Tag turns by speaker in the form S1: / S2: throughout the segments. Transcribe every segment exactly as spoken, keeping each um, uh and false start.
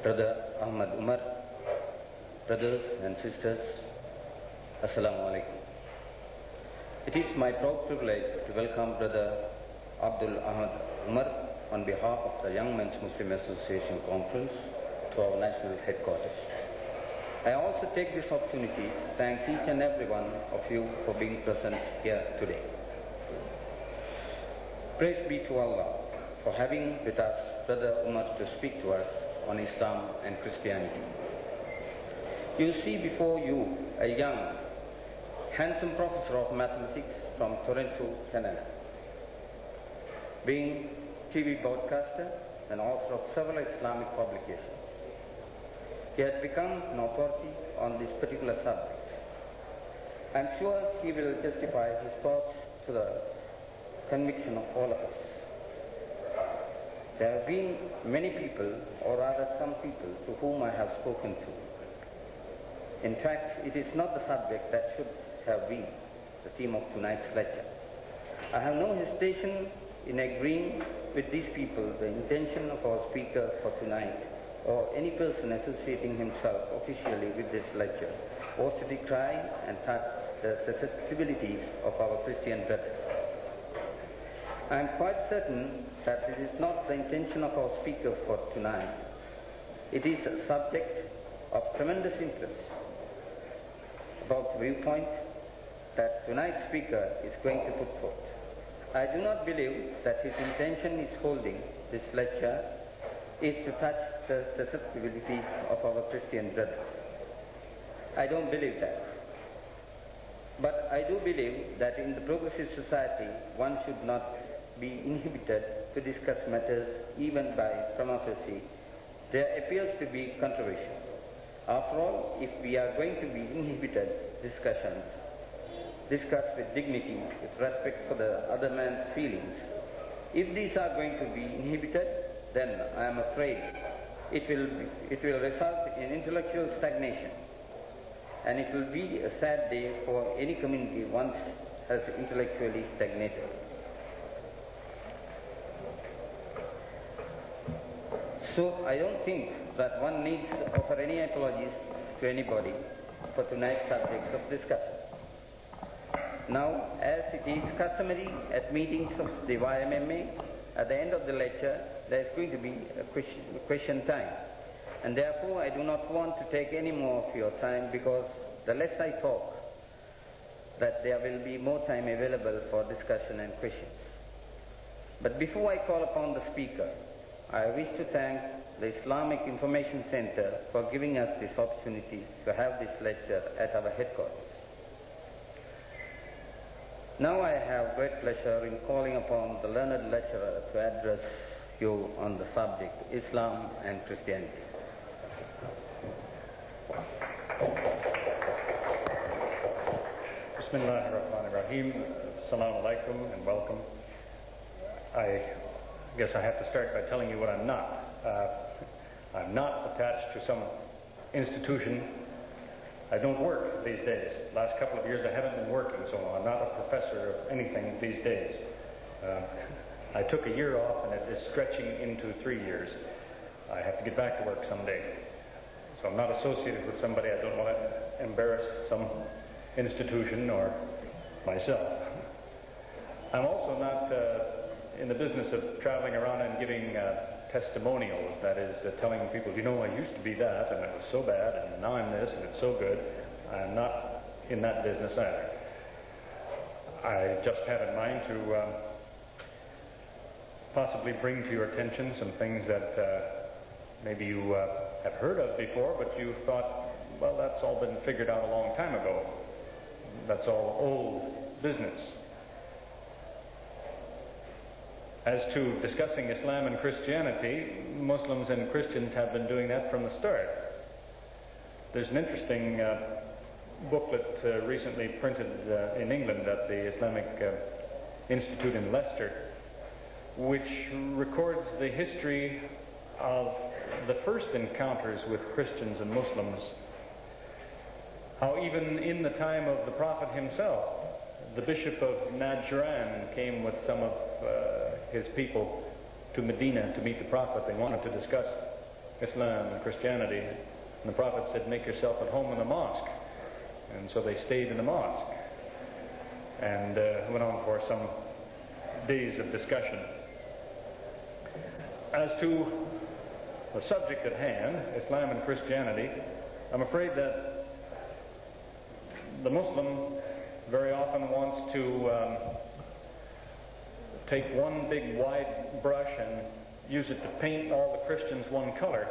S1: Brother Ahmad Umar, brothers and sisters, Assalamu alaikum. It is my proud privilege to welcome Brother Abdul Ahmad Umar on behalf of the Young Men's Muslim Association Conference to our national headquarters. I also take this opportunity to thank each and every one of you for being present here today. Praise be to Allah for having with us Brother Umar to speak to us on Islam and Christianity. You see before you a young, handsome professor of mathematics from Toronto, Canada, being T V broadcaster and author of several Islamic publications. He has become an authority on this particular subject. I am sure he will justify his thoughts to the conviction of all of us. There have been many people, or rather some people, to whom I have spoken to. In fact, it is not the subject that should have been the theme of tonight's lecture. I have no hesitation in agreeing with these people the intention of our speaker for tonight, or any person associating himself officially with this lecture, was to decry and touch the susceptibilities of our Christian brothers. I am quite certain that it is not the intention of our speaker for tonight. It is a subject of tremendous interest about the viewpoint that tonight's speaker is going to put forth. I do not believe that his intention is holding this lecture is to touch the susceptibilities of our Christian brothers. I don't believe that. But I do believe that in the progressive society, one should not be inhibited to discuss matters even by prima facie. There appears to be controversy. After all, if we are going to be inhibited discussions, discuss with dignity, with respect for the other man's feelings, if these are going to be inhibited, then I am afraid it will, be, it will result in intellectual stagnation. And it will be a sad day for any community once has intellectually stagnated. So I don't think that one needs to offer any apologies to anybody for tonight's subjects of discussion. Now, as it is customary at meetings of the Y M M A, at the end of the lecture, there is going to be a question, question time. And therefore, I do not want to take any more of your time, because the less I talk, that there will be more time available for discussion and questions. But before I call upon the speaker, I wish to thank the Islamic Information Center for giving us this opportunity to have this lecture at our headquarters. Now I have great pleasure in calling upon the learned lecturer to address you on the subject Islam and Christianity.
S2: Bismillah ar-Rahman ar-Rahim. Assalamu alaikum and welcome. I guess I have to start by telling you what I'm not. Uh, I'm not attached to some institution. I don't work these days. Last couple of years I haven't been working, so I'm not a professor of anything these days. Uh, I took a year off, and it is stretching into three years. I have to get back to work someday. So I'm not associated with somebody. I don't want to embarrass some institution or myself. I'm also not uh, in the business of traveling around and giving uh, testimonials, that is, uh, telling people, you know, I used to be that, and it was so bad, and now I'm this, and it's so good. I'm not in that business either. I just had in mind to um, possibly bring to your attention some things that uh, maybe you uh, have heard of before, but you thought, well, that's all been figured out a long time ago. That's all old business. As to discussing Islam and Christianity, Muslims and Christians have been doing that from the start. There's an interesting uh, booklet uh, recently printed uh, in England at the Islamic uh, Institute in Leicester, which records the history of the first encounters with Christians and Muslims. How even in the time of the Prophet himself, the Bishop of Najran came with some of uh, his people to Medina to meet the Prophet. They wanted to discuss Islam and Christianity. And the Prophet said, make yourself at home in the mosque. And so they stayed in the mosque and uh, went on for some days of discussion. As to the subject at hand, Islam and Christianity, I'm afraid that the Muslim very often wants to um, take one big wide brush and use it to paint all the Christians one color.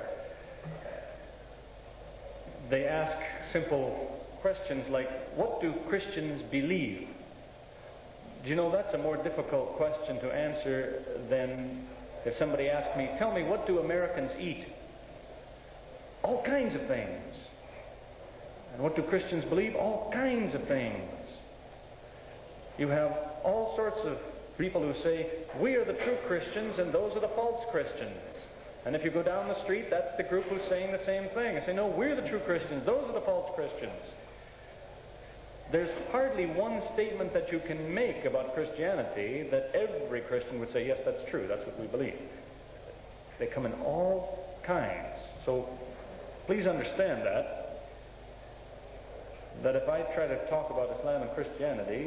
S2: They ask simple questions like, what do Christians believe? Do you know, that's a more difficult question to answer than if somebody asked me, tell me, what do Americans eat? All kinds of things. And what do Christians believe? All kinds of things. You have all sorts of people who say, we are the true Christians and those are the false Christians. And if you go down the street, that's the group who's saying the same thing. I say, no, we're the true Christians, those are the false Christians. There's hardly one statement that you can make about Christianity that every Christian would say, yes, that's true, that's what we believe. They come in all kinds. So please understand that, that if I try to talk about Islam and Christianity,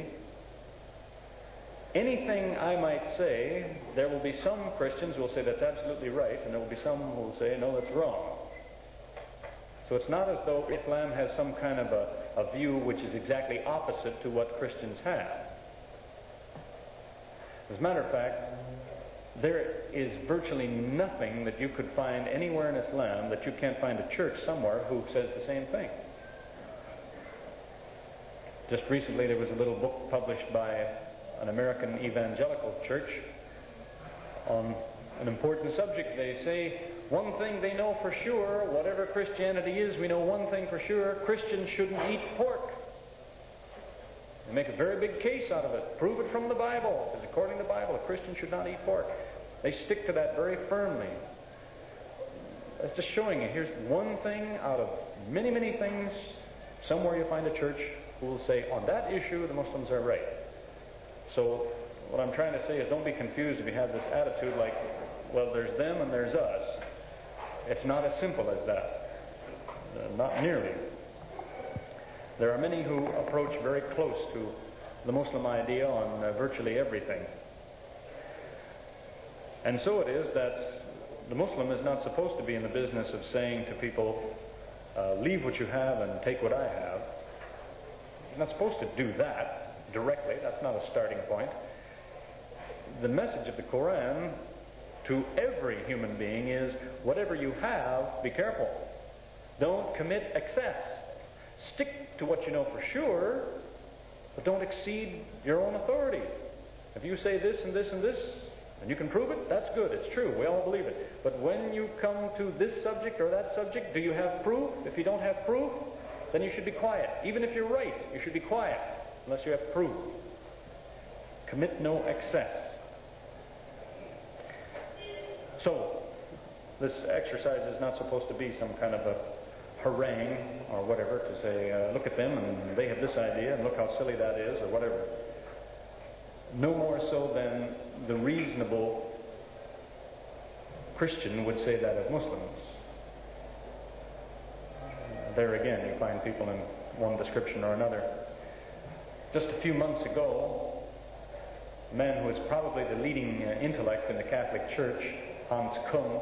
S2: anything I might say, there will be some Christians who will say that's absolutely right, and there will be some who will say, no, that's wrong. So it's not as though Islam has some kind of a, a view which is exactly opposite to what Christians have. As a matter of fact, there is virtually nothing that you could find anywhere in Islam that you can't find a church somewhere who says the same thing. Just recently there was a little book published by an American evangelical church on an important subject. They say one thing they know for sure, whatever Christianity is, we know one thing for sure, Christians shouldn't eat pork. They make a very big case out of it. Prove it from the Bible, because according to the Bible, a Christian should not eat pork. They stick to that very firmly. That's just showing you, here's one thing out of many, many things. Somewhere you'll find a church who will say, on that issue, the Muslims are right. So what I'm trying to say is, don't be confused if you have this attitude like, well, there's them and there's us. It's not as simple as that. Uh, not nearly. There are many who approach very close to the Muslim idea on uh, virtually everything. And so it is that the Muslim is not supposed to be in the business of saying to people, uh, leave what you have and take what I have. He's not supposed to do that directly. That's not a starting point. The message of the Quran to every human being is, whatever you have, be careful. Don't commit excess. Stick to what you know for sure, but don't exceed your own authority. If you say this and this and this, and you can prove it, that's good, it's true, we all believe it. But when you come to this subject or that subject, do you have proof? If you don't have proof, then you should be quiet. Even if you're right, you should be quiet, unless you have proof. Commit no excess. So, this exercise is not supposed to be some kind of a harangue or whatever to say, uh, look at them and they have this idea and look how silly that is or whatever. No more so than the reasonable Christian would say that of Muslims. There again, you find people in one description or another. Just a few months ago, a man who is probably the leading uh, intellect in the Catholic Church, Hans Küng,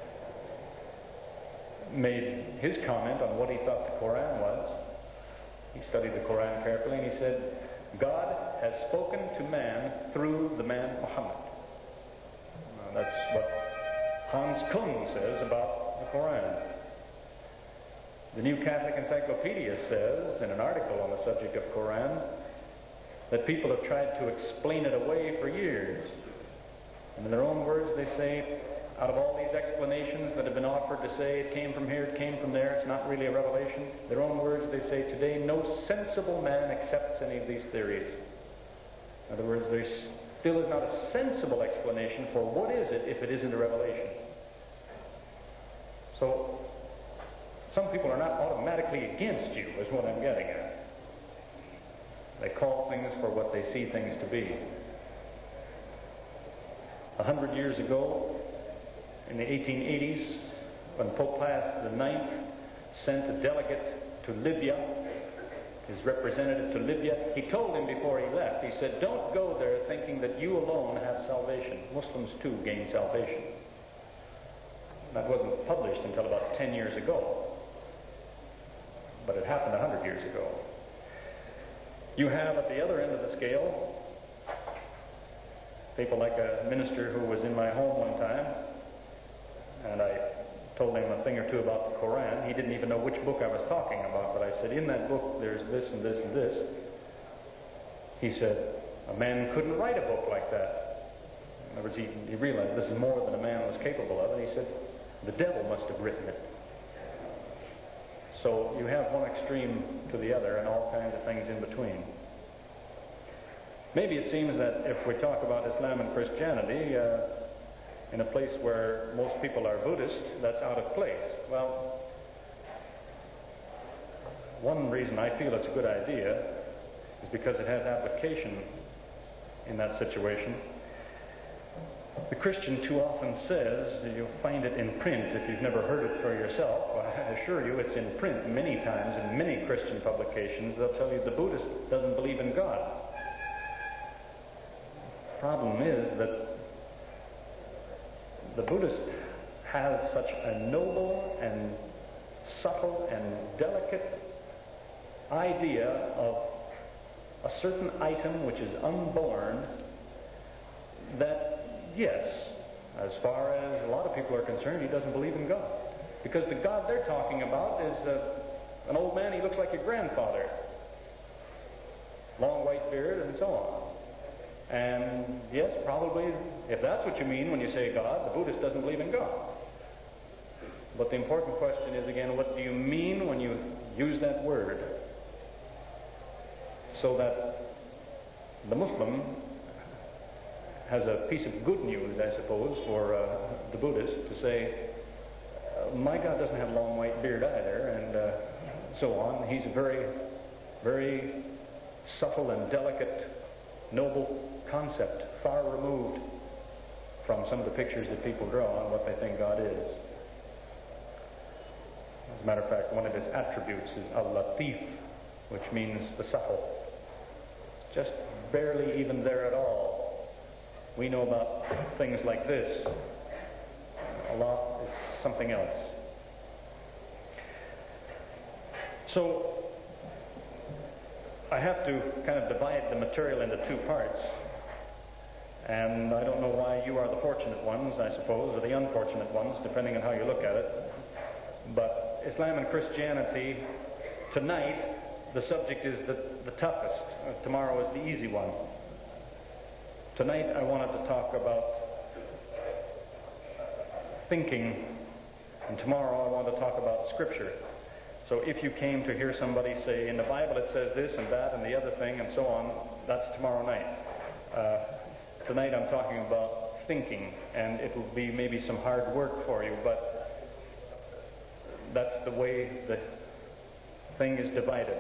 S2: made his comment on what he thought the Quran was. He studied the Quran carefully and he said, God has spoken to man through the man Muhammad. Now, that's what Hans Küng says about the Quran. The New Catholic Encyclopedia says, in an article on the subject of Quran, that people have tried to explain it away for years. And in their own words, they say, out of all these explanations that have been offered to say it came from here, it came from there, it's not really a revelation, their own words, they say, today no sensible man accepts any of these theories. In other words, there still is not a sensible explanation for what is it if it isn't a revelation. So, some people are not automatically against you, is what I'm getting at. They call things for what they see things to be. A hundred years ago, in the eighteen eighties, when Pope Pius the ninth sent a delegate to Libya, his representative to Libya, he told him before he left, he said, don't go there thinking that you alone have salvation. Muslims too gain salvation. That wasn't published until about ten years ago. But it happened a hundred years ago. You have at the other end of the scale people like a minister who was in my home one time, and I told him a thing or two about the Quran. He didn't even know which book I was talking about, but I said, in that book there's this and this and this. He said, a man couldn't write a book like that. In other words, he, he realized this is more than a man was capable of, and he said, the devil must have written it. So you have one extreme to the other and all kinds of things in between. Maybe it seems that if we talk about Islam and Christianity uh, in a place where most people are Buddhist, that's out of place. Well, one reason I feel it's a good idea is because it has application in that situation. The Christian too often says, you'll find it in print if you've never heard it for yourself. Well, I assure you it's in print many times in many Christian publications. They'll tell you the Buddhist doesn't believe in God. The problem is that the Buddhist has such a noble and subtle and delicate idea of a certain item which is unborn that, yes, as far as a lot of people are concerned, he doesn't believe in God. Because the God they're talking about is uh, an old man, he looks like your grandfather. Long white beard and so on. And yes, probably, if that's what you mean when you say God, the Buddhist doesn't believe in God. But the important question is, again, what do you mean when you use that word? So that the Muslim has a piece of good news, I suppose, for uh, the Buddhist to say, uh, my God doesn't have a long white beard either, and uh, so on. He's a very, very subtle and delicate, noble concept, far removed from some of the pictures that people draw on what they think God is. As a matter of fact, one of his attributes is al-latif, which means the subtle. Just barely even there at all. We know about things like this. Allah is something else. So, I have to kind of divide the material into two parts. And I don't know why you are the fortunate ones, I suppose, or the unfortunate ones, depending on how you look at it. But Islam and Christianity, tonight, the subject is the, the toughest. Uh, tomorrow is the easy one. Tonight I wanted to talk about thinking, and tomorrow I want to talk about Scripture. So if you came to hear somebody say, in the Bible it says this and that and the other thing and so on, that's tomorrow night. Uh, tonight I'm talking about thinking, and it will be maybe some hard work for you, but that's the way the thing is divided.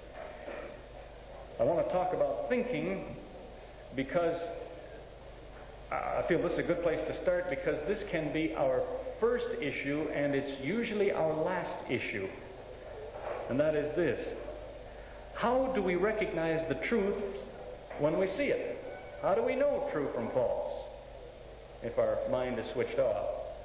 S2: I want to talk about thinking because I feel this is a good place to start, because this can be our first issue and it's usually our last issue. And that is this: how do we recognize the truth when we see it? How do we know true from false if our mind is switched off?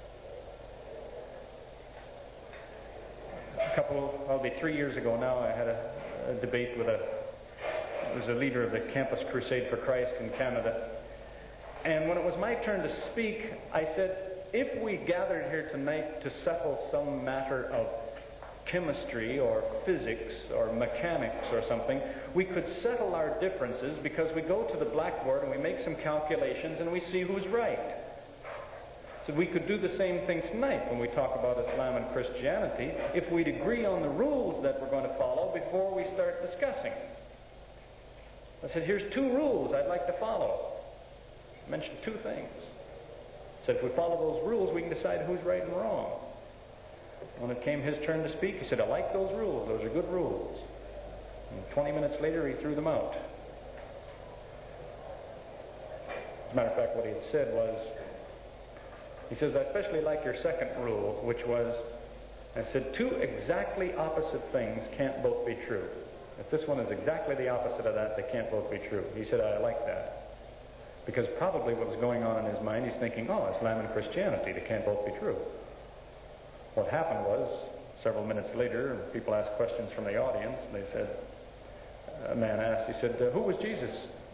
S2: A couple, probably three years ago now, I had a, a debate with a, it was a leader of the Campus Crusade for Christ in Canada. And when it was my turn to speak, I said, if we gathered here tonight to settle some matter of chemistry or physics or mechanics or something, we could settle our differences because we go to the blackboard and we make some calculations and we see who's right. So we could do the same thing tonight when we talk about Islam and Christianity, if we'd agree on the rules that we're going to follow before we start discussing. I said, here's two rules I'd like to follow. I mentioned two things. I said, if we follow those rules, we can decide who's right and wrong. When it came his turn to speak, he said, I like those rules. Those are good rules. And twenty minutes later, he threw them out. As a matter of fact, what he had said was, He says, I especially like your second rule, which was, I said, two exactly opposite things can't both be true. If this one is exactly the opposite of that, they can't both be true. He said, I like that. Because probably what was going on in his mind, he's thinking, oh, Islam and Christianity, they can't both be true. What happened was, several minutes later, people asked questions from the audience, and they said, a man asked, he said, uh, who was Jesus?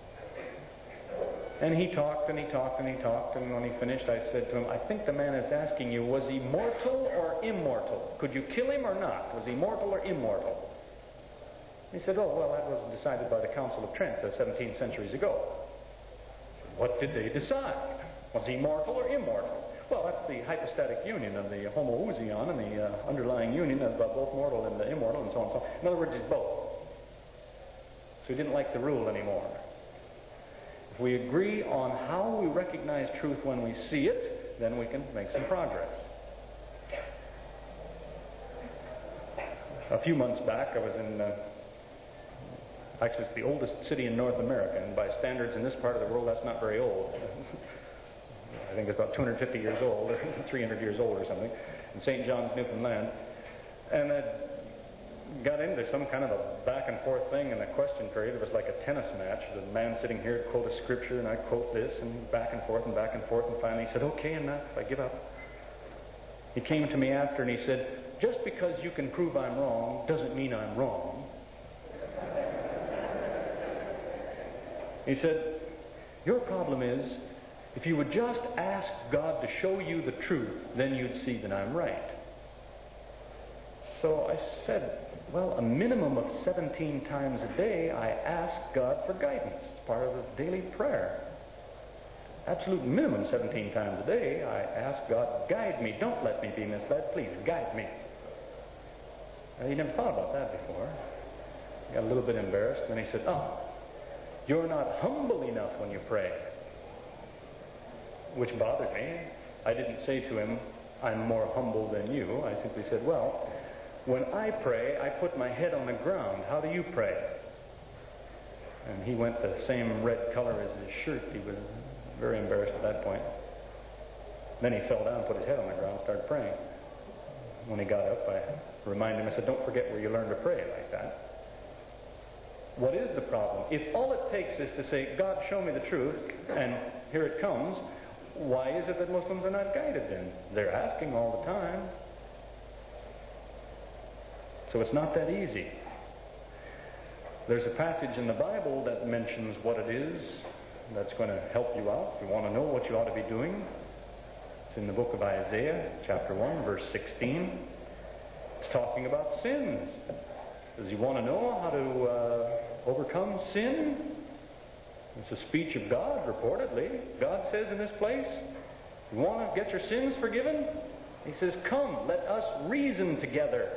S2: And he talked and he talked and he talked, and when he finished, I said to him, I think the man is asking you, was he mortal or immortal? Could you kill him or not? Was he mortal or immortal? He said, oh, well, that was decided by the Council of Trent uh, seventeen centuries ago. What did they decide? Was he mortal or immortal? Well, that's the hypostatic union of the homoousion and the uh, underlying union of uh, both mortal and uh, immortal and so on and so on. In other words, it's both. So he didn't like the rule anymore. If we agree on how we recognize truth when we see it, then we can make some progress. A few months back, I was in, uh, actually it's the oldest city in North America, and by standards in this part of the world, that's not very old. I think it's about two hundred fifty years old, or three hundred years old or something, in Saint John's, Newfoundland. And I got into some kind of a back and forth thing in the question period. It was like a tennis match. The man sitting here would quote a scripture, and I'd quote this, and back and forth and back and forth, and finally he said, okay, enough, I give up. He came to me after and he said, just because you can prove I'm wrong doesn't mean I'm wrong. He said, your problem is, if you would just ask God to show you the truth, then you'd see that I'm right. So I said, well, a minimum of seventeen times a day I ask God for guidance. It's part of the daily prayer. Absolute minimum seventeen times a day I ask God, guide me. Don't let me be misled. Please, guide me. Now, he never thought about that before. He got a little bit embarrassed. Then he said, oh, you're not humble enough when you pray. Which bothered me. I didn't say to him, I'm more humble than you. I simply said, well, when I pray, I put my head on the ground. How do you pray? And he went the same red color as his shirt. He was very embarrassed at that point. Then he fell down, put his head on the ground, and started praying. When he got up, I reminded him, I said, don't forget where you learned to pray like that. What is the problem? If all it takes is to say, God, show me the truth, and here it comes, why is it that Muslims are not guided then? They're asking all the time. So it's not that easy. There's a passage in the Bible that mentions what it is that's going to help you out. If you want to know what you ought to be doing, it's in the book of Isaiah, chapter one, verse sixteen. It's talking about sins. Does you want to know how to uh, overcome sin? It's a speech of God, reportedly. God says in this place, you want to get your sins forgiven? He says, come, let us reason together.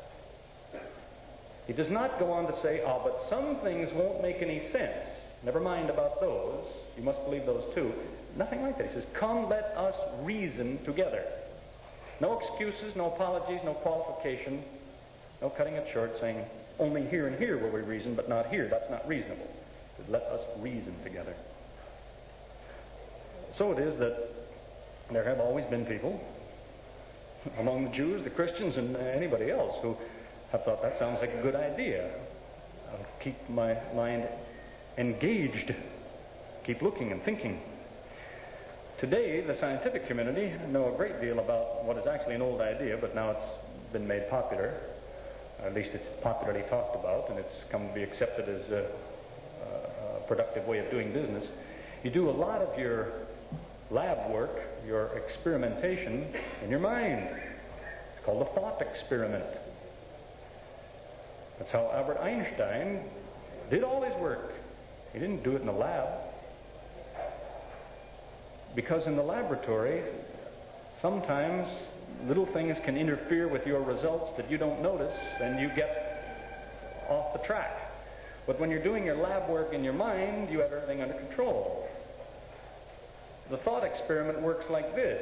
S2: He does not go on to say, oh, but some things won't make any sense. Never mind about those. You must believe those too. Nothing like that. He says, come, let us reason together. No excuses, no apologies, no qualification, no cutting it short, saying, only here and here will we reason, but not here. That's not reasonable. He says, let us reason together. So it is that there have always been people, among the Jews, the Christians, and anybody else, who have thought that sounds like a good idea. I'll keep my mind engaged, keep looking and thinking. Today, the scientific community know a great deal about what is actually an old idea, but now it's been made popular. At least it's popularly talked about, and it's come to be accepted as a, a productive way of doing business. You do a lot of your lab work, your experimentation, in your mind. It's called the thought experiment. That's how Albert Einstein did all his work. He didn't do it in the lab. Because in the laboratory, sometimes little things can interfere with your results that you don't notice, and you get off the track. But when you're doing your lab work in your mind, you have everything under control. The thought experiment works like this.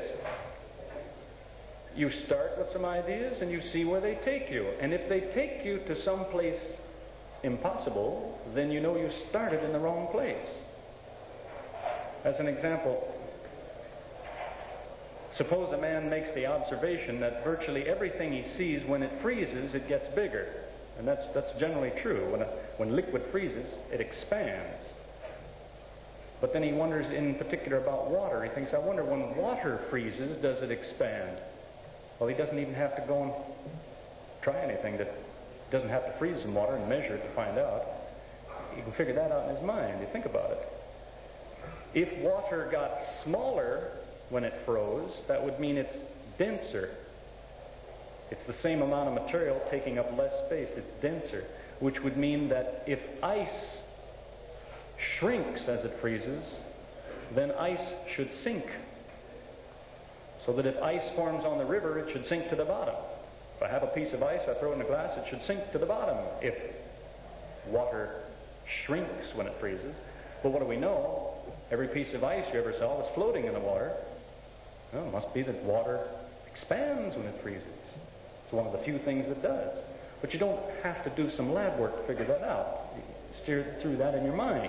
S2: You start with some ideas and you see where they take you. And if they take you to some place impossible, then you know you started in the wrong place. As an example, Suppose a man makes the observation that virtually everything he sees, when it freezes, it gets bigger. And that's, that's generally true. When, a, when liquid freezes, it expands. But then he wonders in particular about water. He thinks, I wonder, when water freezes, does it expand? Well, he doesn't even have to go and try anything. That doesn't have to freeze some water and measure it to find out. He can figure that out in his mind. You think about it. If water got smaller when it froze, that would mean it's denser. It's the same amount of material taking up less space. It's denser, which would mean that if ice shrinks as it freezes, then ice should sink. So that if ice forms on the river, it should sink to the bottom. If I have a piece of ice, I throw it in a glass, it should sink to the bottom if water shrinks when it freezes. But what do we know? Every piece of ice you ever saw was floating in the water. Well, it must be that water expands when it freezes. It's one of the few things that does. But you don't have to do some lab work to figure that out. You steer through that in your mind.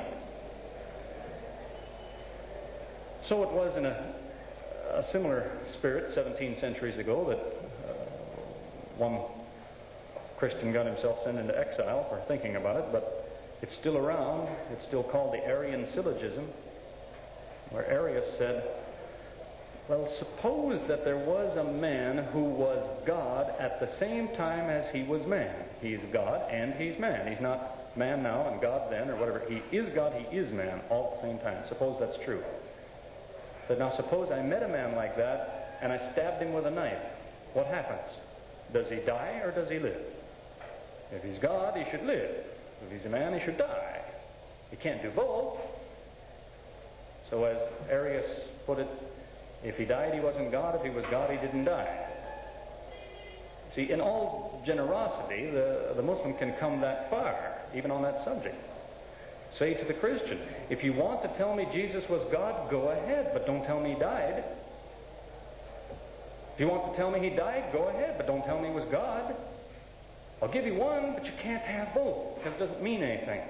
S2: So it was in a, a similar spirit seventeen centuries ago that uh, one Christian got himself sent into exile for thinking about it, but it's still around. It's still called the Arian syllogism, where Arius said, well, suppose that there was a man who was God at the same time as he was man. He's God and he's man. He's not man now and God then or whatever. He is God, he is man all at the same time. Suppose that's true. But now suppose I met a man like that and I stabbed him with a knife. What happens? Does he die or does he live? If he's God, he should live. If he's a man, he should die. He can't do both. So as Arius put it, if he died, he wasn't God. If he was God, he didn't die. See, in all generosity, the, the Muslim can come that far, even on that subject. Say to the Christian, if you want to tell me Jesus was God, go ahead, but don't tell me he died. If you want to tell me he died, go ahead, but don't tell me he was God. I'll give you one, but you can't have both, because it doesn't mean anything.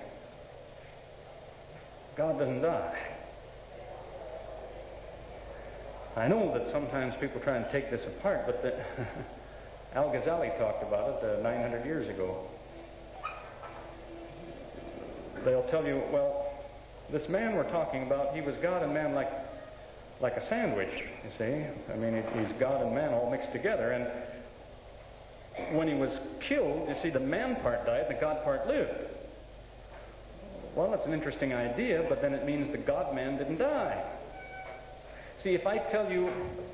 S2: God doesn't die. I know that sometimes people try and take this apart, but the Al-Ghazali talked about it uh, nine hundred years ago. They'll tell you, well, this man we're talking about, he was God and man like like a sandwich, you see. I mean, it, he's God and man all mixed together. And when he was killed, you see, the man part died, the God part lived. Well, that's an interesting idea, but then it means the God-man didn't die. See, if I tell you,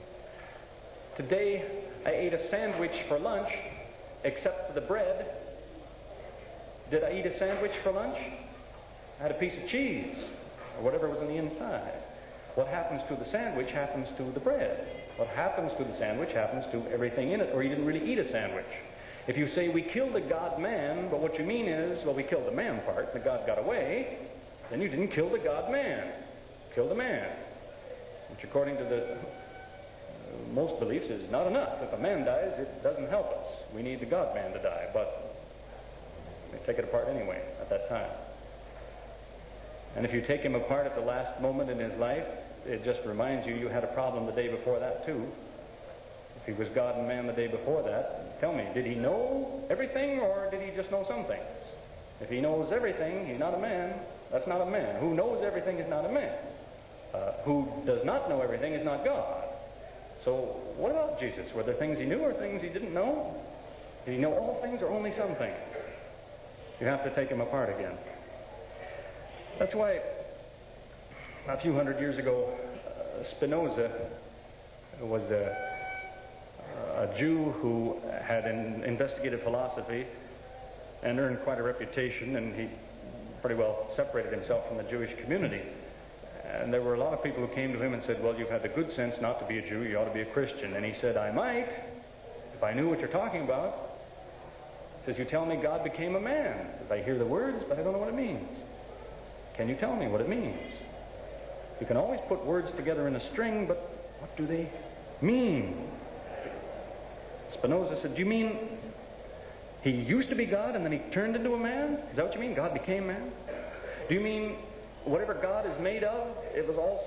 S2: today I ate a sandwich for lunch, except for the bread, did I eat a sandwich for lunch? I had a piece of cheese, or whatever was on the inside. What happens to the sandwich happens to the bread. What happens to the sandwich happens to everything in it, or you didn't really eat a sandwich. If you say, we killed the God-man, but what you mean is, well, we killed the man part, and the God got away, then you didn't kill the God-man. Killed the man. Which, according to the uh, most beliefs, is not enough. If a man dies, it doesn't help us. We need the God-man to die, but we take it apart anyway at that time. And if you take him apart at the last moment in his life, it just reminds you you had a problem the day before that too. If he was God and man the day before that, tell me, did he know everything or did he just know some things? If he knows everything, he's not a man. That's not a man. Who knows everything is not a man. Uh, who does not know everything is not God. So what about Jesus? Were there things he knew or things he didn't know? Did he know all things or only some things? You have to take him apart again. That's why a few hundred years ago, uh, Spinoza was a, a Jew who had in, investigated philosophy and earned quite a reputation, and he pretty well separated himself from the Jewish community. And there were a lot of people who came to him and said, well, you've had the good sense not to be a Jew, you ought to be a Christian. And he said, I might, if I knew what you're talking about. He says, you tell me God became a man. If I hear the words, but I don't know what it means. Can you tell me what it means? You can always put words together in a string, but what do they mean? Spinoza said, do you mean he used to be God and then he turned into a man? Is that what you mean? God became man? Do you mean whatever God is made of, it was all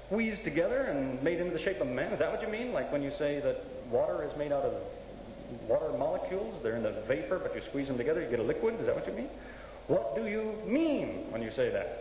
S2: squeezed together and made into the shape of man? Is that what you mean? Like when you say that water is made out of water molecules, they're in the vapor, but you squeeze them together, you get a liquid? Is that what you mean? What do you mean when you say that?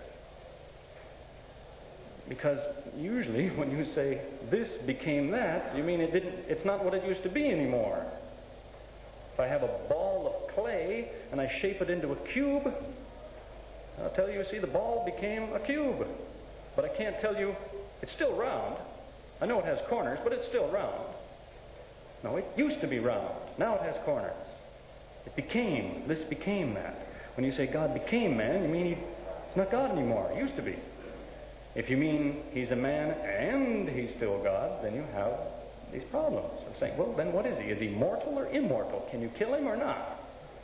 S2: Because usually when you say this became that, you mean it didn't, it's not what it used to be anymore. If I have a ball of clay and I shape it into a cube, I'll tell you, see, the ball became a cube. But I can't tell you it's still round. I know it has corners, but it's still round. No, it used to be round. Now it has corners. It became, this became that. When you say God became man, you mean he, he's not God anymore. He used to be. If you mean he's a man and he's still God, then you have these problems. I'm saying, well, then what is he? Is he mortal or immortal? Can you kill him or not?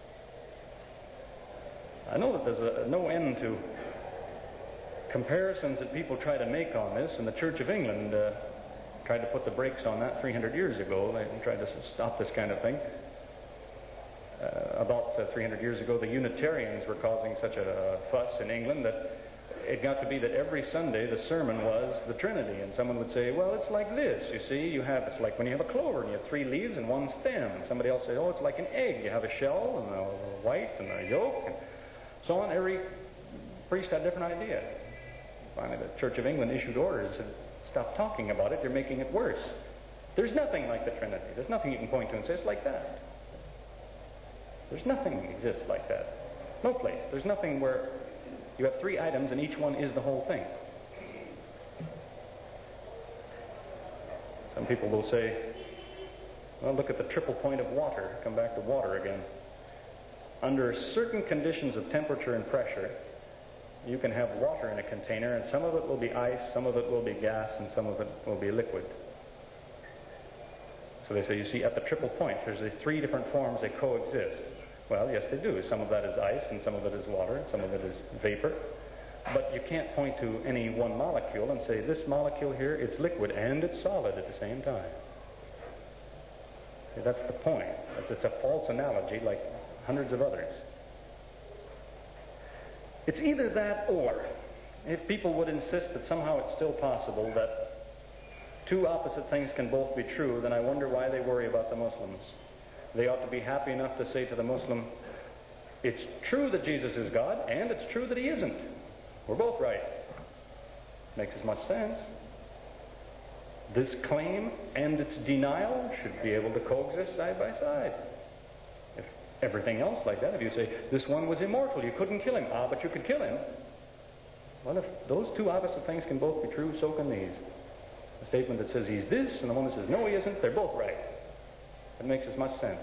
S2: I know that there's a, no end to comparisons that people try to make on this, and the Church of England uh, tried to put the brakes on that three hundred years ago. They tried to stop this kind of thing. Uh, about uh, three hundred years ago, the Unitarians were causing such a fuss in England that it got to be that every Sunday the sermon was the Trinity, and someone would say, well, it's like this, you see, you have, it's like when you have a clover and you have three leaves and one stem, and somebody else say, oh, it's like an egg, you have a shell and a white and a yolk, and so on. Every priest had a different idea. Finally, the Church of England issued orders and said, stop talking about it, you're making it worse. There's nothing like the Trinity. There's nothing you can point to and say it's like that. There's nothing that exists like that. No place. There's nothing where you have three items and each one is the whole thing. Some people will say, well, look at the triple point of water. Come back to water again. Under certain conditions of temperature and pressure, you can have water in a container, and some of it will be ice, some of it will be gas, and some of it will be liquid. So they say, you see, at the triple point, there's these three different forms, they coexist. Well, yes, they do. Some of that is ice, and some of it is water, and some of it is vapor. But you can't point to any one molecule and say, this molecule here, it's liquid and it's solid at the same time. See, that's the point. It's, it's a false analogy like hundreds of others. It's either that or, if people would insist that somehow it's still possible that two opposite things can both be true, then I wonder why they worry about the Muslims. They ought to be happy enough to say to the Muslim, it's true that Jesus is God, and it's true that he isn't. We're both right. Makes as much sense. This claim and its denial should be able to coexist side by side. If everything else like that, if you say, this one was immortal, you couldn't kill him. Ah, but you could kill him. Well, if those two opposite things can both be true, so can these. A statement that says he's this, and the one that says no, he isn't, they're both right. It makes as much sense.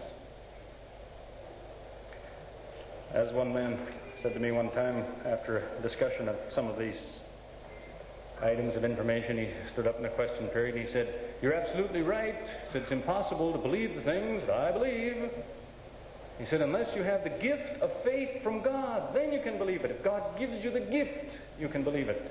S2: As one man said to me one time after a discussion of some of these items of information, he stood up in the question period and he said, you're absolutely right. He said, it's impossible to believe the things that I believe. He said, unless you have the gift of faith from God, then you can believe it. If God gives you the gift, you can believe it.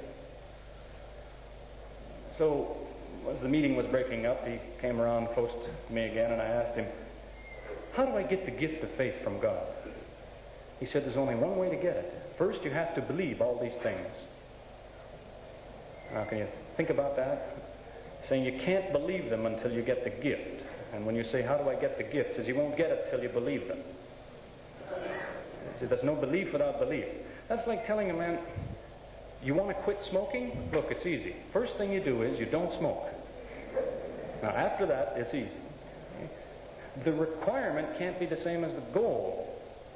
S2: So, as the meeting was breaking up, he came around close to me again, and I asked him, how do I get the gift of faith from God? He said, there's only one way to get it. First, you have to believe all these things. Now, can you think about that? Saying you can't believe them until you get the gift. And when you say, how do I get the gift? Says you won't get it till you believe them. See, there's no belief without belief. That's like telling a man, you want to quit smoking? Look, it's easy. First thing you do is you don't smoke. Now, after that, it's easy. The requirement can't be the same as the goal.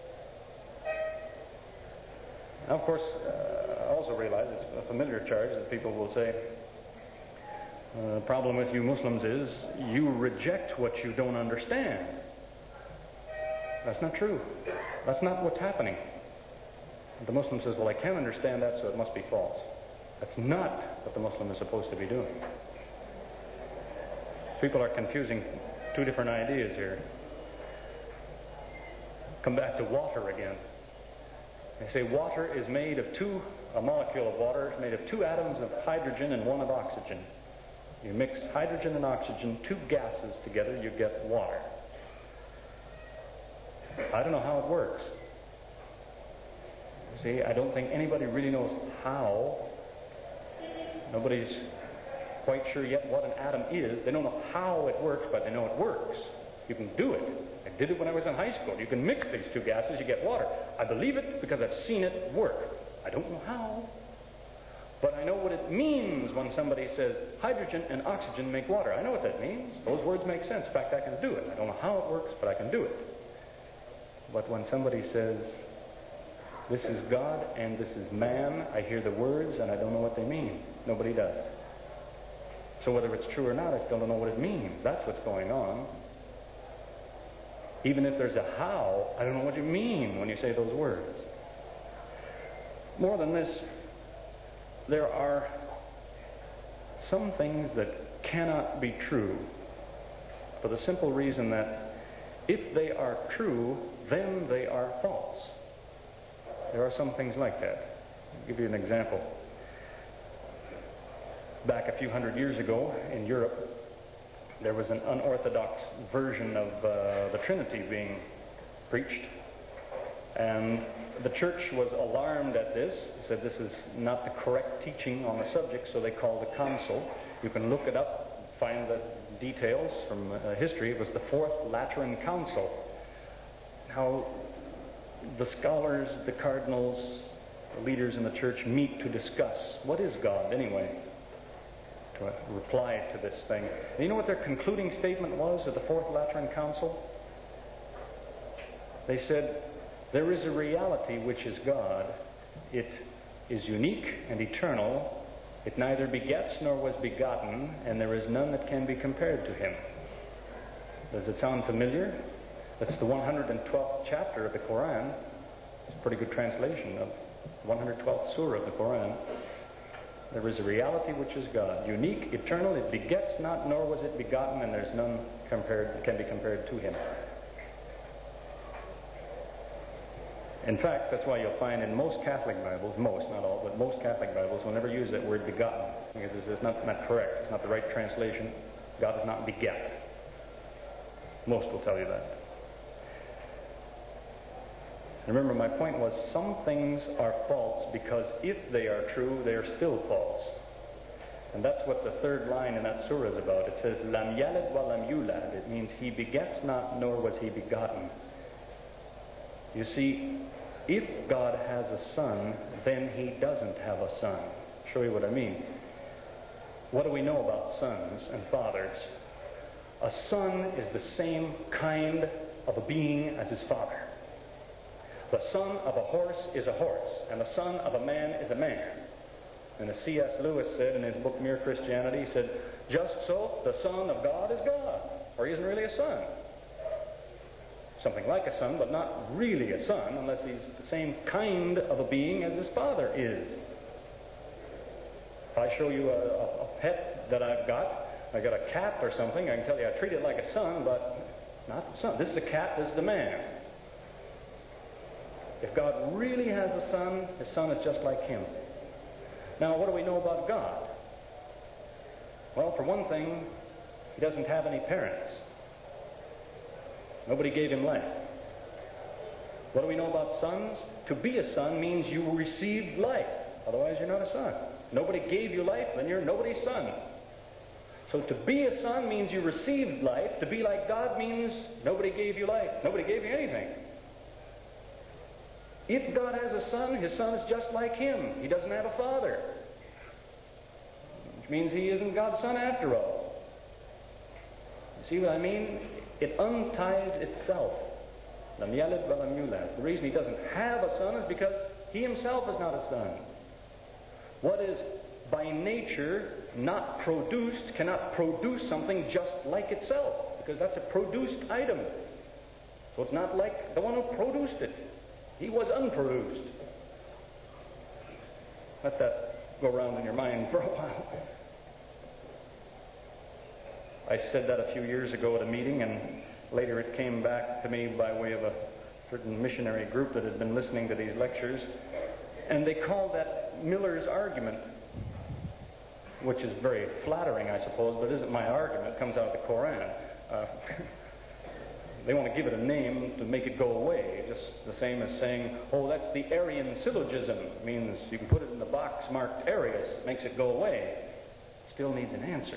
S2: Now, of course, uh, I also realize it's a familiar charge that people will say, uh, the problem with you Muslims is you reject what you don't understand. That's not true. That's not what's happening. The Muslim says, well, I can't understand that, so it must be false. That's not what the Muslim is supposed to be doing. People are confusing two different ideas here. Come back to water again. They say water is made of two, a molecule of water is made of two atoms of hydrogen and one of oxygen. You mix hydrogen and oxygen, two gases together, you get water. I don't know how it works. See, I don't think anybody really knows how. Nobody's quite sure yet what an atom is. They don't know how it works, but they know it works. You can do it. I did it when I was in high school. You can mix these two gases, you get water. I believe it because I've seen it work. I don't know how, but I know what it means when somebody says hydrogen and oxygen make water. I know what that means. Those words make sense. In fact, I can do it. I don't know how it works, but I can do it. But when somebody says, this is God and this is man, I hear the words and I don't know what they mean. Nobody does. So whether it's true or not, I still don't know what it means. That's what's going on. Even if there's a how, I don't know what you mean when you say those words. More than this, there are some things that cannot be true for the simple reason that if they are true, then they are false. There are some things like that. I'll give you an example. Back a few hundred years ago in Europe, there was an unorthodox version of uh, the Trinity being preached. And the church was alarmed at this, said this is not the correct teaching on the subject, so they called a council. You can look it up, find the details from uh, history. It was the Fourth Lateran Council. How the scholars, the cardinals, the leaders in the church meet to discuss what is God anyway, to reply to this thing. And you know what their concluding statement was at the Fourth Lateran Council? They said, there is a reality which is God. It is unique and eternal. It neither begets nor was begotten, and there is none that can be compared to him. Does it sound familiar? That's the one hundred twelfth chapter of the Quran. It's a pretty good translation of the one hundred twelfth surah of the Quran. There is a reality which is God, unique, eternal. It begets not, nor was it begotten, and there's none compared that can be compared to him. In fact, that's why you'll find in most Catholic Bibles, most, not all, but most Catholic Bibles will never use that word begotten, because it's not, not correct. It's not the right translation. God is not beget. Most will tell you that. Remember, my point was some things are false because if they are true, they are still false. And that's what the third line in that surah is about. It says, Lam yalid wa lam yulad. It means he begets not, nor was he begotten. You see, if God has a son, then he doesn't have a son. I'll show you what I mean. What do we know about sons and fathers? A son is the same kind of a being as his father. The son of a horse is a horse, and the son of a man is a man. And as C S Lewis said in his book Mere Christianity, he said, just so, the Son of God is God, or he isn't really a son. Something like a son, but not really a son, unless he's the same kind of a being as his father is. If I show you a, a, a pet that I've got, I got a cat or something, I can tell you I treat it like a son, but not the son. This is a cat, this is the man. If God really has a son, his son is just like him. Now, what do we know about God? Well, for one thing, he doesn't have any parents. Nobody gave him life. What do we know about sons? To be a son means you received life. Otherwise, you're not a son. Nobody gave you life, then you're nobody's son. So to be a son means you received life. To be like God means nobody gave you life. Nobody gave you anything. If God has a son, his son is just like him. He doesn't have a father. Which means he isn't God's son after all. You see what I mean? It unties itself. Lam yalid wa lam yulad. The reason he doesn't have a son is because he himself is not a son. What is by nature not produced cannot produce something just like itself, because that's a produced item. So it's not like the one who produced it. He was unproduced. Let that go around in your mind for a while. I said that a few years ago at a meeting, and later it came back to me by way of a certain missionary group that had been listening to these lectures, and they called that Miller's argument, which is very flattering, I suppose, but isn't my argument. It comes out of the Koran. Uh, They want to give it a name to make it go away, just the same as saying, oh, that's the Arian syllogism. It means you can put it in the box marked Arius. It makes it go away. still needs an answer.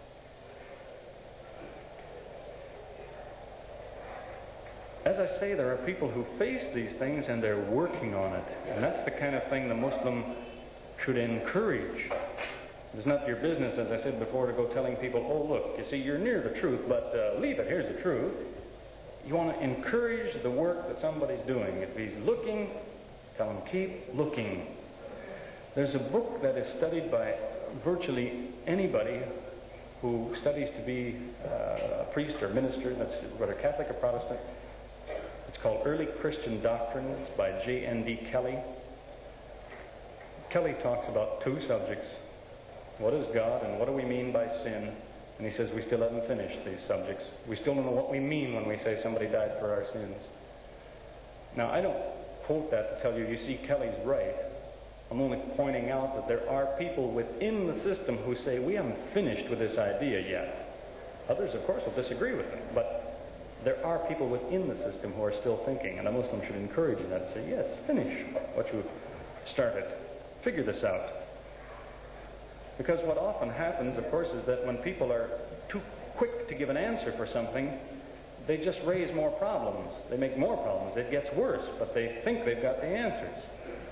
S2: As I say, there are people who face these things and they're working on it. And that's the kind of thing the Muslim should encourage. It's not your business, as I said before, to go telling people, oh, look, you see, you're near the truth, but uh, leave it, here's the truth. You want to encourage the work that somebody's doing. If he's looking, tell him, keep looking. There's a book that is studied by virtually anybody who studies to be uh, a priest or minister, that's whether Catholic or Protestant. It's called Early Christian Doctrine. It's by J N D Kelly. Kelly talks about two subjects. What is God and what do we mean by sin? And he says we still haven't finished these subjects. We still don't know what we mean when we say somebody died for our sins. Now, I don't quote that to tell you, you see, Kelly's right. I'm only pointing out that there are people within the system who say we haven't finished with this idea yet. Others, of course, will disagree with them. But there are people within the system who are still thinking, and a Muslim should encourage that and say, yes, finish what you've started. Figure this out. Because what often happens, of course, is that when people are too quick to give an answer for something, they just raise more problems. They make more problems. It gets worse, but they think they've got the answers.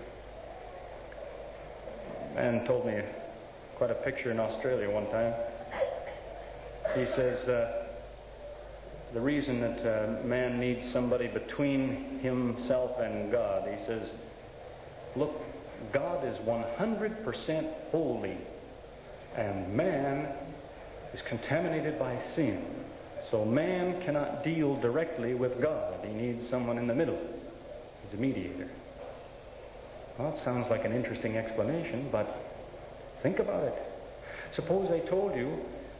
S2: A man told me quite a picture in Australia one time. He says, uh, the reason that uh, man needs somebody between himself and God, he says, look, God is one hundred percent holy, and man is contaminated by sin. So man cannot deal directly with God. He needs someone in the middle. He's a mediator. Well, it sounds like an interesting explanation, but think about it. Suppose I told you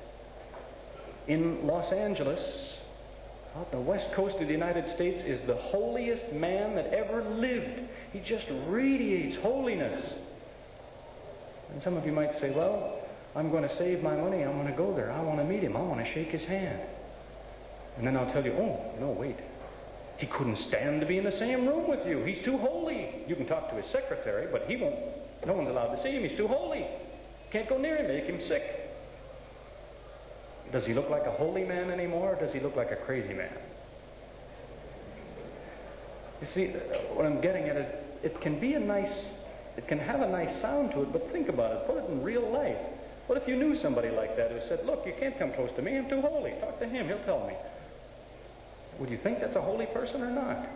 S2: in Los Angeles, out the west coast of the United States, is the holiest man that ever lived. He just radiates holiness. And some of you might say, well, I'm going to save my money. I'm going to go there. I want to meet him. I want to shake his hand. And then I'll tell you, oh, no, wait. He couldn't stand to be in the same room with you. He's too holy. You can talk to his secretary, but he won't. No one's allowed to see him. He's too holy. Can't go near him. Make him sick. Does he look like a holy man anymore, or does he look like a crazy man? You see, what I'm getting at is, it can be a nice, it can have a nice sound to it, but think about it. Put it in real life. What if you knew somebody like that who said, look, you can't come close to me. I'm too holy. Talk to him. He'll tell me. Would you think that's a holy person or not?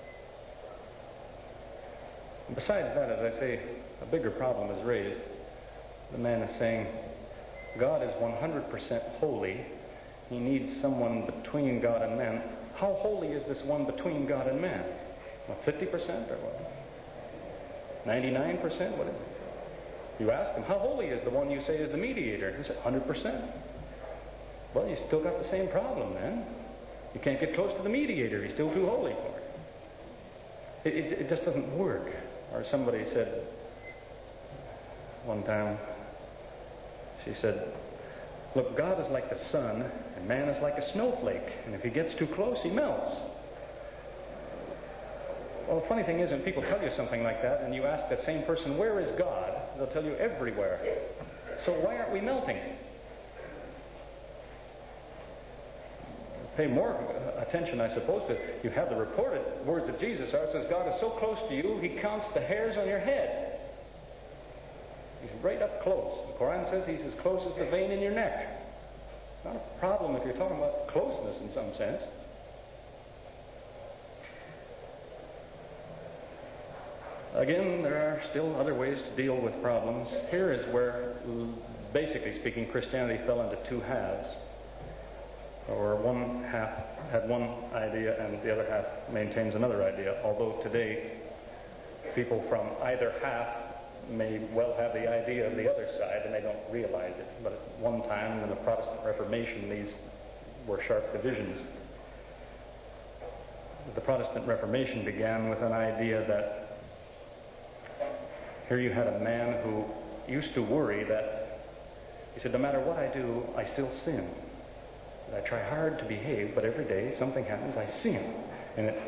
S2: And besides that, as I say, a bigger problem is raised. The man is saying, God is one hundred percent holy. He needs someone between God and man. How holy is this one between God and man? What, fifty percent or what? ninety-nine percent? What is it? You ask him, how holy is the one you say is the mediator? He said, one hundred percent. Well, you still got the same problem then. You can't get close to the mediator. He's still too holy for it. It, it, it just doesn't work. Or somebody said one time, she said, look, God is like the sun, and man is like a snowflake. And if he gets too close, he melts. Well, the funny thing is, when people tell you something like that, and you ask that same person, where is God? They'll tell you everywhere. So why aren't we melting? Pay more attention, I suppose, to you have the reported words of Jesus. It says God is so close to you, he counts the hairs on your head. He's right up close. The Quran says he's as close as the vein in your neck. Not a problem if you're talking about closeness in some sense. Again, there are still other ways to deal with problems. Here is where, basically speaking, Christianity fell into two halves. Or one half had one idea and the other half maintains another idea. Although today, people from either half may well have the idea of the other side and they don't realize it. But at one time in the Protestant Reformation, these were sharp divisions. The Protestant Reformation began with an idea that here you had a man who used to worry that, he said, no matter what I do, I still sin. I try hard to behave, but every day something happens, I sin. And it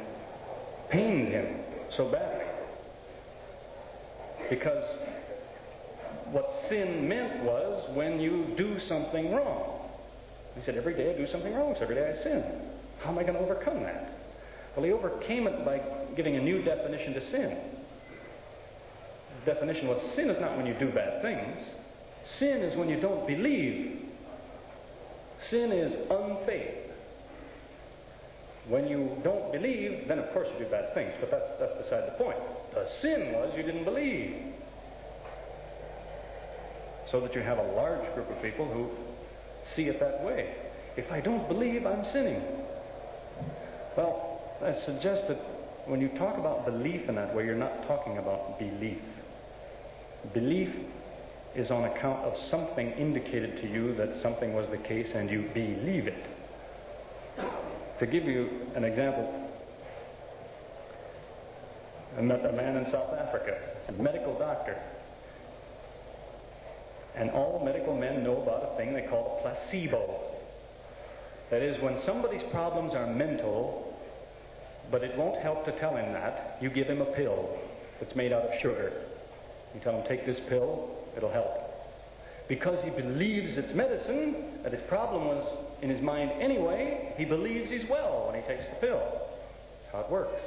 S2: pained him so badly. Because what sin meant was when you do something wrong. He said, every day I do something wrong, so every day I sin. How am I going to overcome that? Well, he overcame it by giving a new definition to sin. The definition was, sin is not when you do bad things. Sin is when you don't believe. Sin is unfaith. When you don't believe, then of course you do bad things, but that's, that's beside the point. The sin was you didn't believe. So that you have a large group of people who see it that way. If I don't believe, I'm sinning. Well, I suggest that when you talk about belief in that way, you're not talking about belief. Belief is on account of something indicated to you that something was the case and you believe it. To give you an example, I met a man in South Africa. He's a medical doctor. And all medical men know about a thing they call a placebo. That is, when somebody's problems are mental, but it won't help to tell him that, you give him a pill that's made out of sugar. You tell him, take this pill, it'll help. Because he believes it's medicine, that his problem was in his mind anyway, he believes he's well when he takes the pill. That's how it works.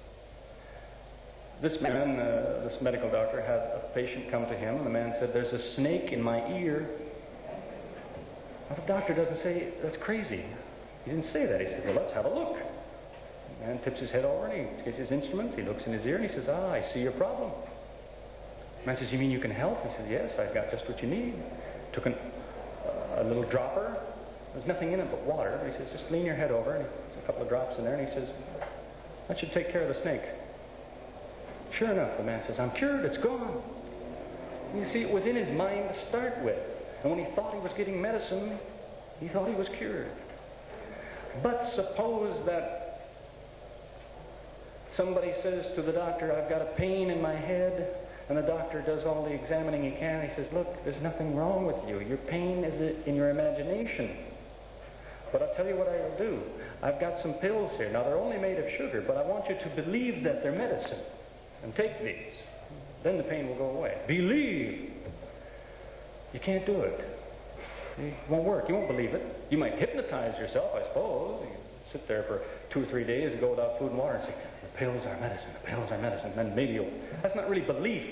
S2: This man, uh, this medical doctor, had a patient come to him, and the man said, there's a snake in my ear. Well, the doctor doesn't say, that's crazy. He didn't say that. He said, well, let's have a look. The man tips his head over, and he takes his instruments, he looks in his ear, and he says, ah, I see your problem. The man says, you mean you can help? He says, yes, I've got just what you need. Took an, uh, a little dropper. There's nothing in it but water. He says, just lean your head over, and there's a couple of drops in there, and he says, that should take care of the snake. Sure enough, the man says, I'm cured, it's gone. You see, it was in his mind to start with. And when he thought he was getting medicine, he thought he was cured. But suppose that somebody says to the doctor, I've got a pain in my head, and the doctor does all the examining he can. He says, look, there's nothing wrong with you. Your pain is in your imagination. But I'll tell you what I will do. I've got some pills here. Now, they're only made of sugar, but I want you to believe that they're medicine. And take these. Then the pain will go away. Believe. You can't do it. It won't work. You won't believe it. You might hypnotize yourself, I suppose. You sit there for two or three days and go without food and water and say, the pills are medicine, the pills are medicine. And then maybe you'll... That's not really belief.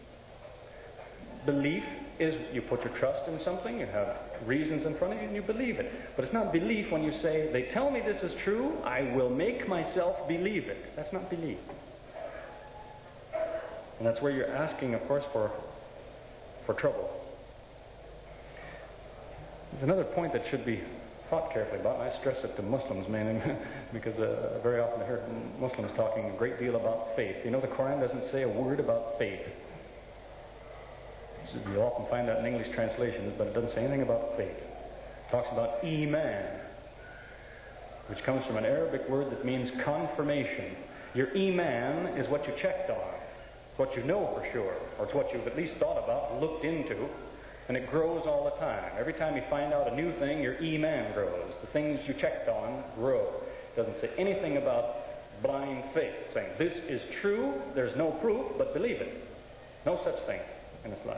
S2: Belief is you put your trust in something, you have reasons in front of you, and you believe it. But it's not belief when you say, they tell me this is true, I will make myself believe it. That's not belief. And that's where you're asking, of course, for, for trouble. There's another point that should be thought carefully about, and I stress it to Muslims mainly, because uh, very often I hear Muslims talking a great deal about faith. You know, the Quran doesn't say a word about faith. You often find that in English translations, but it doesn't say anything about faith. It talks about iman, which comes from an Arabic word that means confirmation. Your iman is what you checked on. It's what you know for sure, or it's what you've at least thought about and looked into, and it grows all the time. Every time you find out a new thing, your iman grows. The things you checked on grow. It doesn't say anything about blind faith, saying this is true, there's no proof, but believe it. No such thing in Islam.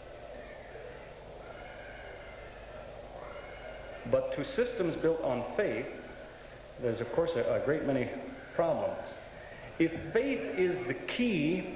S2: But to systems built on faith, there's of course a, a great many problems. If faith is the key,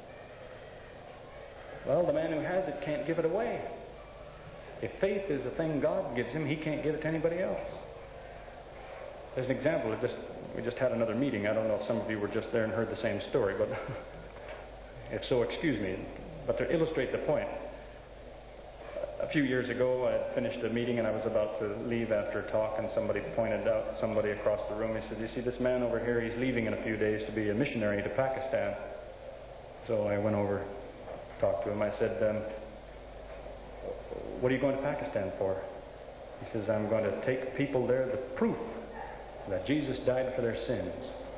S2: well, the man who has it can't give it away. If faith is a thing God gives him, he can't give it to anybody else. There's an example. Of just, we just had another meeting. I don't know if some of you were just there and heard the same story, but if so, excuse me. But to illustrate the point, a few years ago, I had finished a meeting and I was about to leave after a talk, and somebody pointed out somebody across the room. He said, you see this man over here, he's leaving in a few days to be a missionary to Pakistan. So I went over, talked to him. I said, um, what are you going to Pakistan for? He says, I'm going to take people there the proof that Jesus died for their sins.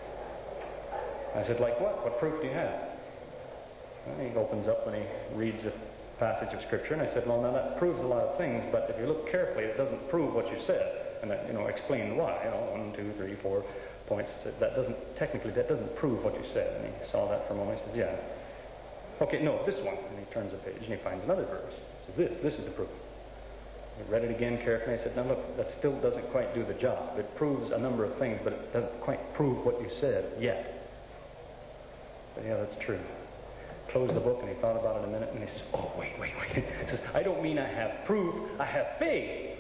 S2: I said, like what? What proof do you have? Well, he opens up and he reads a passage of Scripture, and I said, well, now that proves a lot of things, but if you look carefully, it doesn't prove what you said. And that, you know, explain why. You know, one, two, three, four points. That doesn't, technically, that doesn't prove what you said. And he saw that for a moment. He says, yeah. Okay, no, this one. And he turns the page and he finds another verse. So this, this is the proof. I read it again carefully. I said, now look, that still doesn't quite do the job. It proves a number of things, but it doesn't quite prove what you said yet. But yeah, that's true. Closed the book and he thought about it a minute and he says, oh, wait, wait, wait. He says, I don't mean I have proof, I have faith.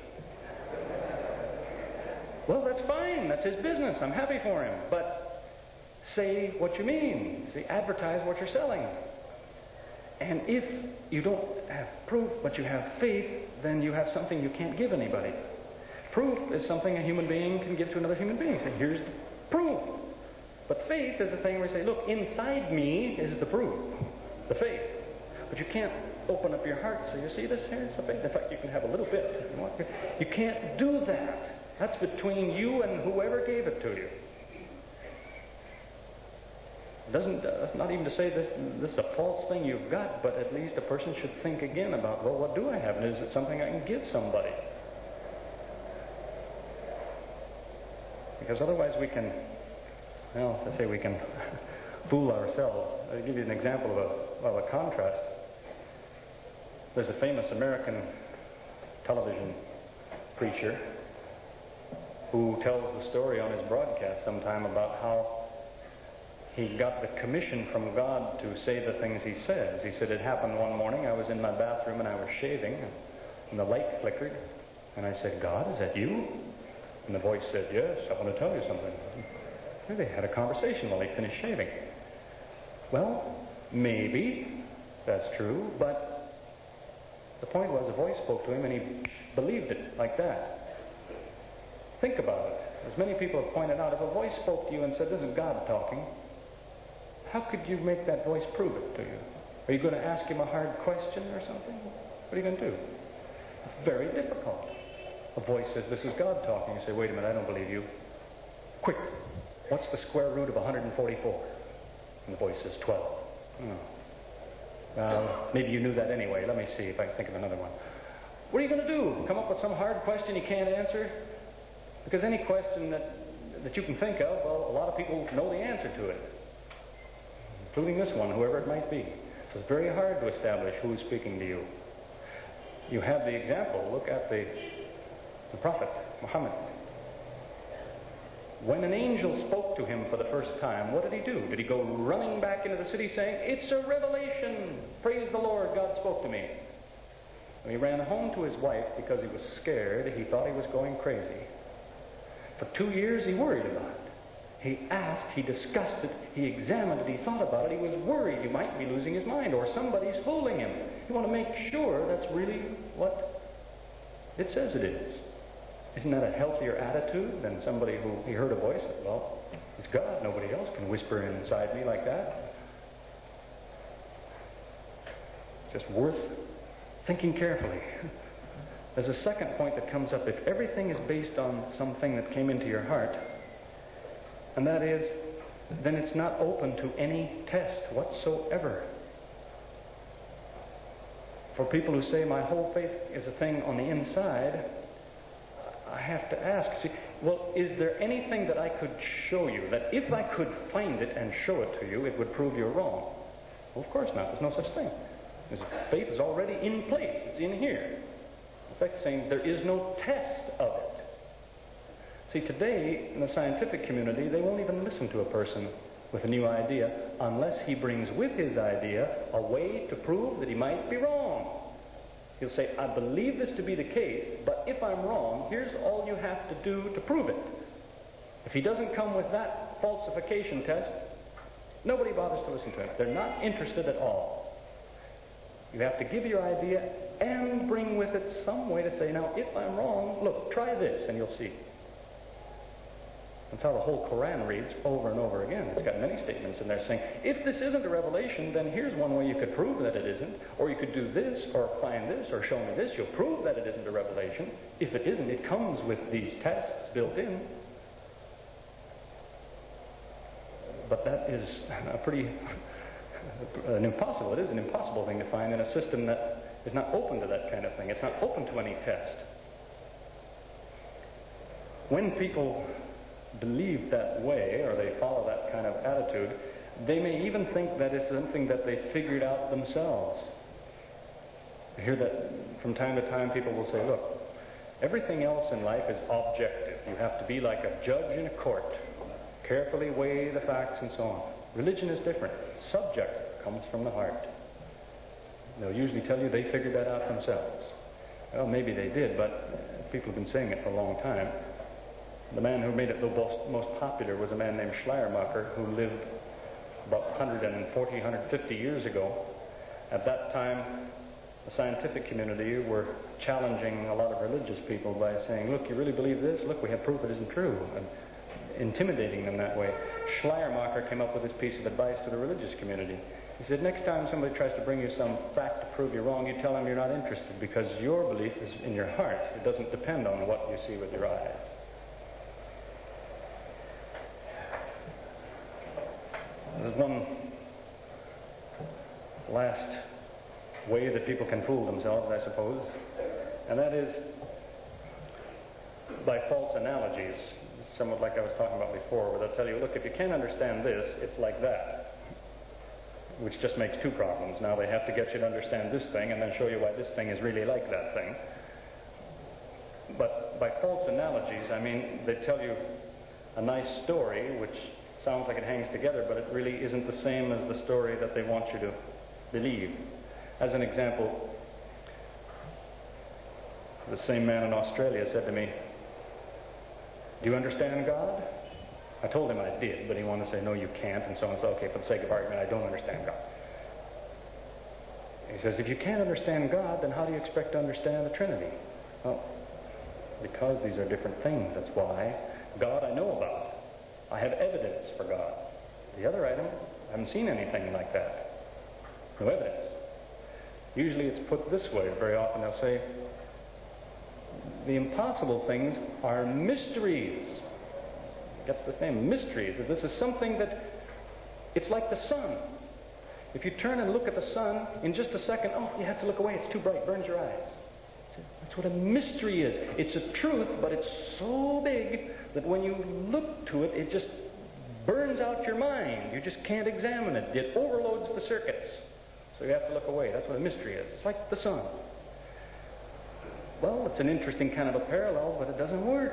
S2: Well, that's fine. That's his business. I'm happy for him. But say what you mean. See, advertise what you're selling. And if you don't have proof, but you have faith, then you have something you can't give anybody. Proof is something a human being can give to another human being. Say, here's the proof. But faith is a thing where you say, look, inside me is the proof, the faith. But you can't open up your heart and say, you see this here? It's the faith. In fact, you can have a little bit if you want. You can't do that. That's between you and whoever gave it to you. It doesn't, uh, that's not even to say this, this is a false thing you've got, but at least a person should think again about, well, what do I have? And is it something I can give somebody? Because otherwise we can, well, let's say we can fool ourselves. I'll give you an example of a, of a contrast. There's a famous American television preacher who tells the story on his broadcast sometime about how he got the commission from God to say the things he says. He said, it happened one morning, I was in my bathroom and I was shaving, and the light flickered, and I said, God, is that you? And the voice said, yes, I want to tell you something. And they had a conversation while he finished shaving. Well, maybe that's true, but the point was the voice spoke to him and he believed it like that. Think about it. As many people have pointed out, if a voice spoke to you and said, this is God talking, how could you make that voice prove it to you? Are you going to ask him a hard question or something? What are you going to do? It's very difficult. A voice says, this is God talking. You say, wait a minute, I don't believe you. Quick, what's the square root of one hundred forty-four? And the voice says, twelve. Oh. Well, maybe you knew that anyway. Let me see if I can think of another one. What are you going to do? Come up with some hard question you can't answer? Because any question that, that you can think of, well, a lot of people know the answer to it, including this one, whoever it might be. So it's very hard to establish who is speaking to you. You have the example. Look at the, the prophet, Muhammad. When an angel spoke to him for the first time, what did he do? Did he go running back into the city saying, it's a revelation! Praise the Lord, God spoke to me. When he ran home to his wife because he was scared, he thought he was going crazy. For two years he worried about it. He asked, he discussed it, he examined it, he thought about it, he was worried he might be losing his mind or somebody's fooling him. You want to make sure that's really what it says it is. Isn't that a healthier attitude than somebody who he heard a voice and said, well, it's God, nobody else can whisper inside me like that. It's just worth thinking carefully. There's a second point that comes up. If everything is based on something that came into your heart, and that is, then it's not open to any test whatsoever. For people who say, my whole faith is a thing on the inside, I have to ask, see, well, is there anything that I could show you, that if I could find it and show it to you, it would prove you're wrong? Well, of course not. There's no such thing. Because faith is already in place. It's in here. In fact, saying there is no test of it. See, today, in the scientific community, they won't even listen to a person with a new idea unless he brings with his idea a way to prove that he might be wrong. He'll say, I believe this to be the case, but if I'm wrong, here's all you have to do to prove it. If he doesn't come with that falsification test, nobody bothers to listen to him. They're not interested at all. You have to give your idea and bring with it some way to say, now, if I'm wrong, look, try this, and you'll see. That's how the whole Quran reads over and over again. It's got many statements in there saying, if this isn't a revelation, then here's one way you could prove that it isn't. Or you could do this, or find this, or show me this. You'll prove that it isn't a revelation. If it isn't, it comes with these tests built in. But that is a pretty, an impossible, it is an impossible thing to find in a system that is not open to that kind of thing. It's not open to any test. When people believe that way, or they follow that kind of attitude, They may even think that it's something that they figured out themselves. I hear that from time to time people will say, look, everything else in life is objective. You have to be like a judge in a court, carefully weigh the facts and so on. Religion is different. Subject comes from the heart. They'll usually tell you they figured that out themselves. Well, maybe they did, but people have been saying it for a long time. The man who made it the most, most popular was a man named Schleiermacher, who lived about one hundred forty, one hundred fifty years ago. At that time, the scientific community were challenging a lot of religious people by saying, look, you really believe this? Look, we have proof it isn't true. And intimidating them that way. Schleiermacher came up with this piece of advice to the religious community. He said, next time somebody tries to bring you some fact to prove you're wrong, you tell them you're not interested, because your belief is in your heart. It doesn't depend on what you see with your eyes. There's one last way that people can fool themselves, I suppose, and that is by false analogies, somewhat like I was talking about before, where they'll tell you, look, if you can't understand this, it's like that, which just makes two problems. Now they have to get you to understand this thing and then show you why this thing is really like that thing. But by false analogies, I mean they tell you a nice story, which sounds like it hangs together, but it really isn't the same as the story that they want you to believe. As an example, the same man in Australia said to me, do you understand God? I told him I did, but he wanted to say, no, you can't, and so on. So, okay, for the sake of argument, I don't understand God. He says, if you can't understand God, then how do you expect to understand the Trinity? Well, because these are different things, that's why. God I know about. I have evidence for God. The other item, I haven't seen anything like that. No evidence. Usually it's put this way. Very often they'll say, the impossible things are mysteries. That's the name, mysteries. This is something that, it's like the sun. If you turn and look at the sun, in just a second, oh, you have to look away, it's too bright, burns your eyes. That's what a mystery is. It's a truth, but it's so big that when you look to it, it just burns out your mind. You just can't examine it. It overloads the circuits. So you have to look away. That's what a mystery is. It's like the sun. Well, it's an interesting kind of a parallel, but it doesn't work.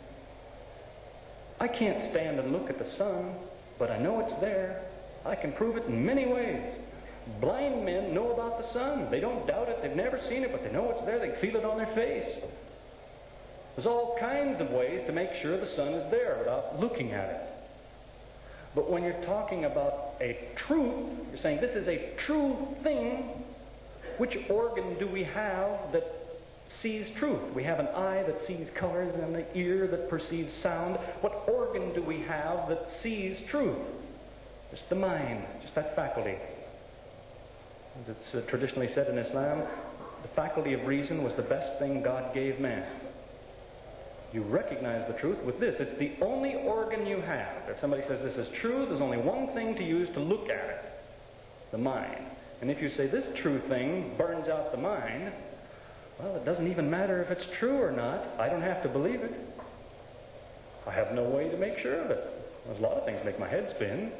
S2: I can't stand and look at the sun, but I know it's there. I can prove it in many ways. Blind men know about the sun. They don't doubt it. They've never seen it, but they know it's there. They feel it on their face. There's all kinds of ways to make sure the sun is there without looking at it. But when you're talking about a truth, you're saying this is a true thing, which organ do we have that sees truth? We have an eye that sees colors and an ear that perceives sound. What organ do we have that sees truth? Just the mind, just that faculty. As it's uh, traditionally said in Islam, the faculty of reason was the best thing God gave man. You recognize the truth with this. It's the only organ you have. If somebody says this is true, there's only one thing to use to look at it, the mind. And if you say this true thing burns out the mind, well, it doesn't even matter if it's true or not. I don't have to believe it. I have no way to make sure of it. There's a lot of things that make my head spin.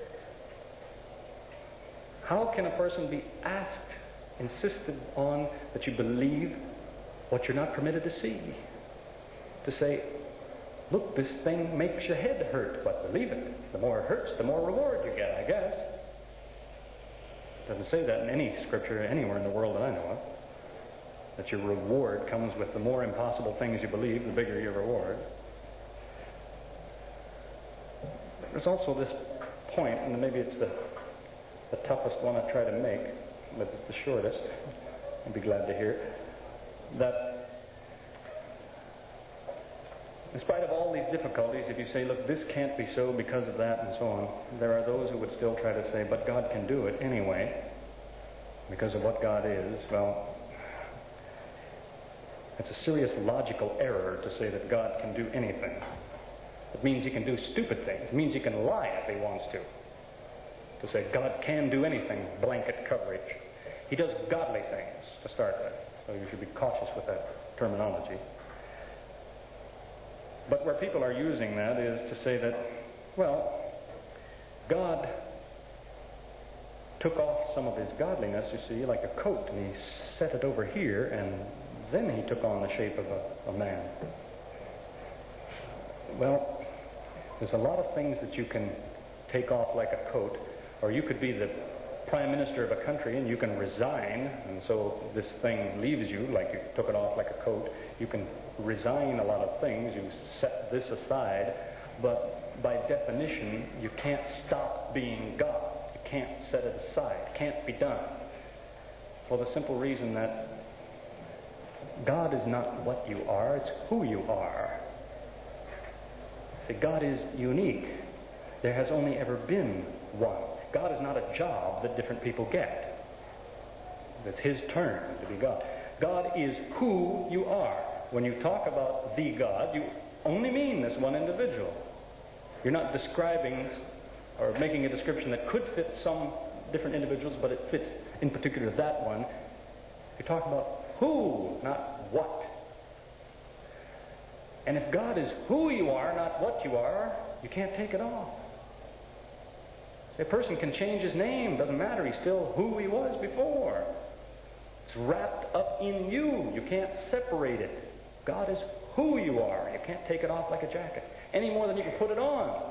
S2: How can a person be asked, insisted on, that you believe what you're not permitted to see? To say, look, this thing makes your head hurt, but believe it. The more it hurts, the more reward you get, I guess. It doesn't say that in any scripture anywhere in the world that I know of. That your reward comes with the more impossible things you believe, the bigger your reward. There's also this point, and maybe it's the, the toughest one I try to make, but it's the shortest. I'd be glad to hear that in spite of all these difficulties, if you say, look, this can't be so because of that and so on, there are those who would still try to say, but God can do it anyway because of what God is. Well, it's a serious logical error to say that God can do anything. It means he can do stupid things. It means he can lie if he wants to. To say God can do anything, blanket coverage. He does godly things to start with. So you should be cautious with that terminology. But where people are using that is to say that, well, God took off some of his godliness, you see, like a coat, and he set it over here, and then he took on the shape of a, a man. Well, there's a lot of things that you can take off like a coat, or you could be the prime minister of a country and you can resign, and so this thing leaves you, like you took it off like a coat. You can resign a lot of things, you set this aside, but by definition, you can't stop being God. You can't set it aside. It can't be done. For the simple reason that God is not what you are, it's who you are. See, God is unique. There has only ever been one. God is not a job that different people get. It's His turn to be God. God is who you are. When you talk about the God, you only mean this one individual. You're not describing or making a description that could fit some different individuals, but it fits in particular that one. You're talking about who, not what. And if God is who you are, not what you are, you can't take it off. A person can change his name, doesn't matter, he's still who he was before. It's wrapped up in you. You can't separate it. God is who you are. You can't take it off like a jacket, any more than you can put it on.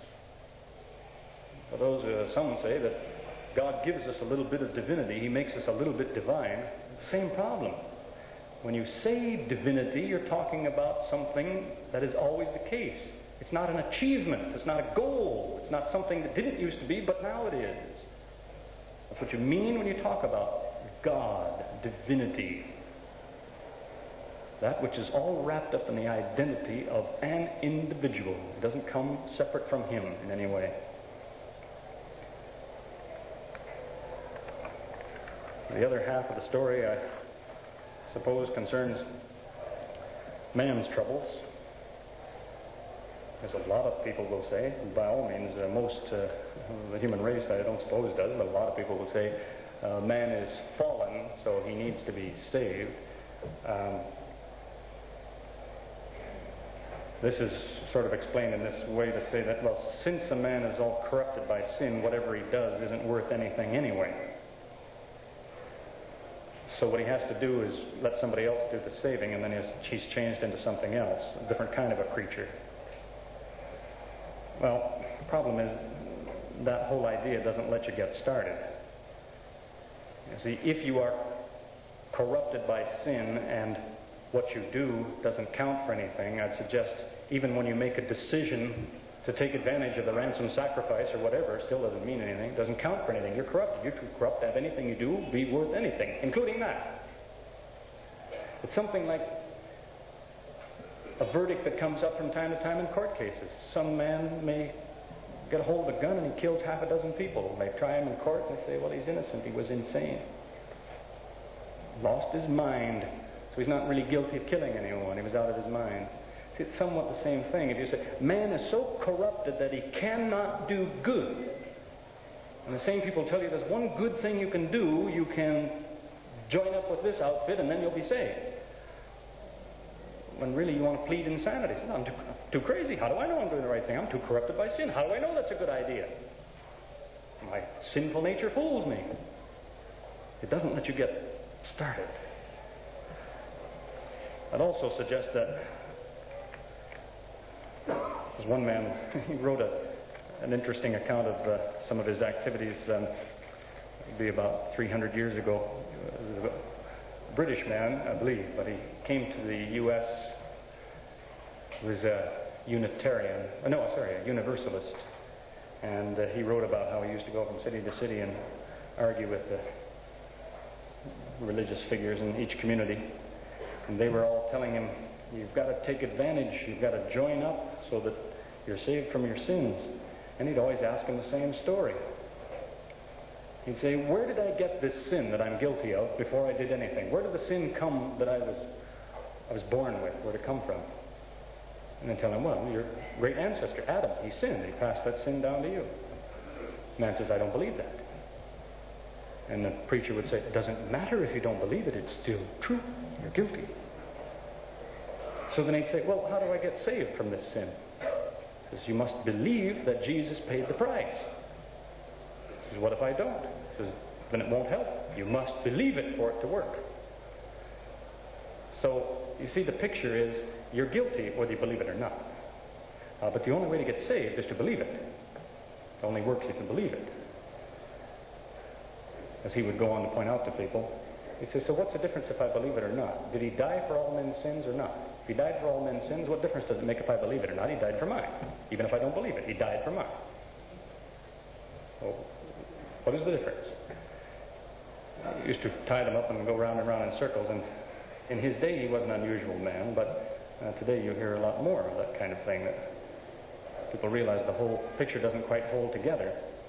S2: For those, uh, some say that God gives us a little bit of divinity, He makes us a little bit divine. Same problem. When you say divinity, you're talking about something that is always the case. It's not an achievement. It's not a goal. It's not something that didn't used to be, but now it is. That's what you mean when you talk about God, divinity. That which is all wrapped up in the identity of an individual. It doesn't come separate from Him in any way. The other half of the story, I suppose, concerns man's troubles. As a lot of people will say, and by all means, uh, most uh, the human race, I don't suppose, does, but a lot of people will say, uh, man is fallen, so he needs to be saved. Um, this is sort of explained in this way to say that, well, since a man is all corrupted by sin, whatever he does isn't worth anything anyway. So what he has to do is let somebody else do the saving, and then he's changed into something else, a different kind of a creature. Well, the problem is that whole idea doesn't let you get started. You see, if you are corrupted by sin and what you do doesn't count for anything, I'd suggest even when you make a decision to take advantage of the ransom sacrifice or whatever, it still doesn't mean anything. It doesn't count for anything. You're corrupted. You're too corrupt to have anything you do be worth anything, including that. It's something like a verdict that comes up from time to time in court cases. Some man may get a hold of a gun and he kills half a dozen people. They try him in court and they say, well, he's innocent. He was insane. Lost his mind. So he's not really guilty of killing anyone. He was out of his mind. See, it's somewhat the same thing. If you say, man is so corrupted that he cannot do good. And the same people tell you there's one good thing you can do. You can join up with this outfit and then you'll be saved. When really you want to plead insanity. No, I'm too, too crazy. How do I know I'm doing the right thing? I'm too corrupted by sin. How do I know that's a good idea? My sinful nature fools me. It doesn't let you get started. I'd also suggest that there's one man, he wrote a, an interesting account of uh, some of his activities, um, it'd be about three hundred years ago. A British man, I believe, but he came to the U S He was a Unitarian, uh, no, sorry, a Universalist. And uh, he wrote about how he used to go from city to city and argue with the religious figures in each community. And they were all telling him, you've got to take advantage, you've got to join up so that you're saved from your sins. And he'd always ask him the same story. He'd say, where did I get this sin that I'm guilty of before I did anything? Where did the sin come that I was I was born with? Where did it come from? And then tell him, well, your great ancestor, Adam, he sinned. He passed that sin down to you. Man says, I don't believe that. And the preacher would say, it doesn't matter if you don't believe it, it's still true. You're guilty. So then he'd say, well, how do I get saved from this sin? He says, you must believe that Jesus paid the price. says, what if I don't? He says, then it won't help. You must believe it for it to work. So, you see, the picture is you're guilty whether you believe it or not. Uh, but the only way to get saved is to believe it. It only works if you believe it. As he would go on to point out to people, he says, so what's the difference if I believe it or not? Did he die for all men's sins or not? If he died for all men's sins, what difference does it make if I believe it or not? He died for mine. Even if I don't believe it, he died for mine. Well, what is the difference? He used to tie them up and go round and round in circles, and in his day he was an unusual man, but uh, today you hear a lot more of that kind of thing, that people realize the whole picture doesn't quite hold together.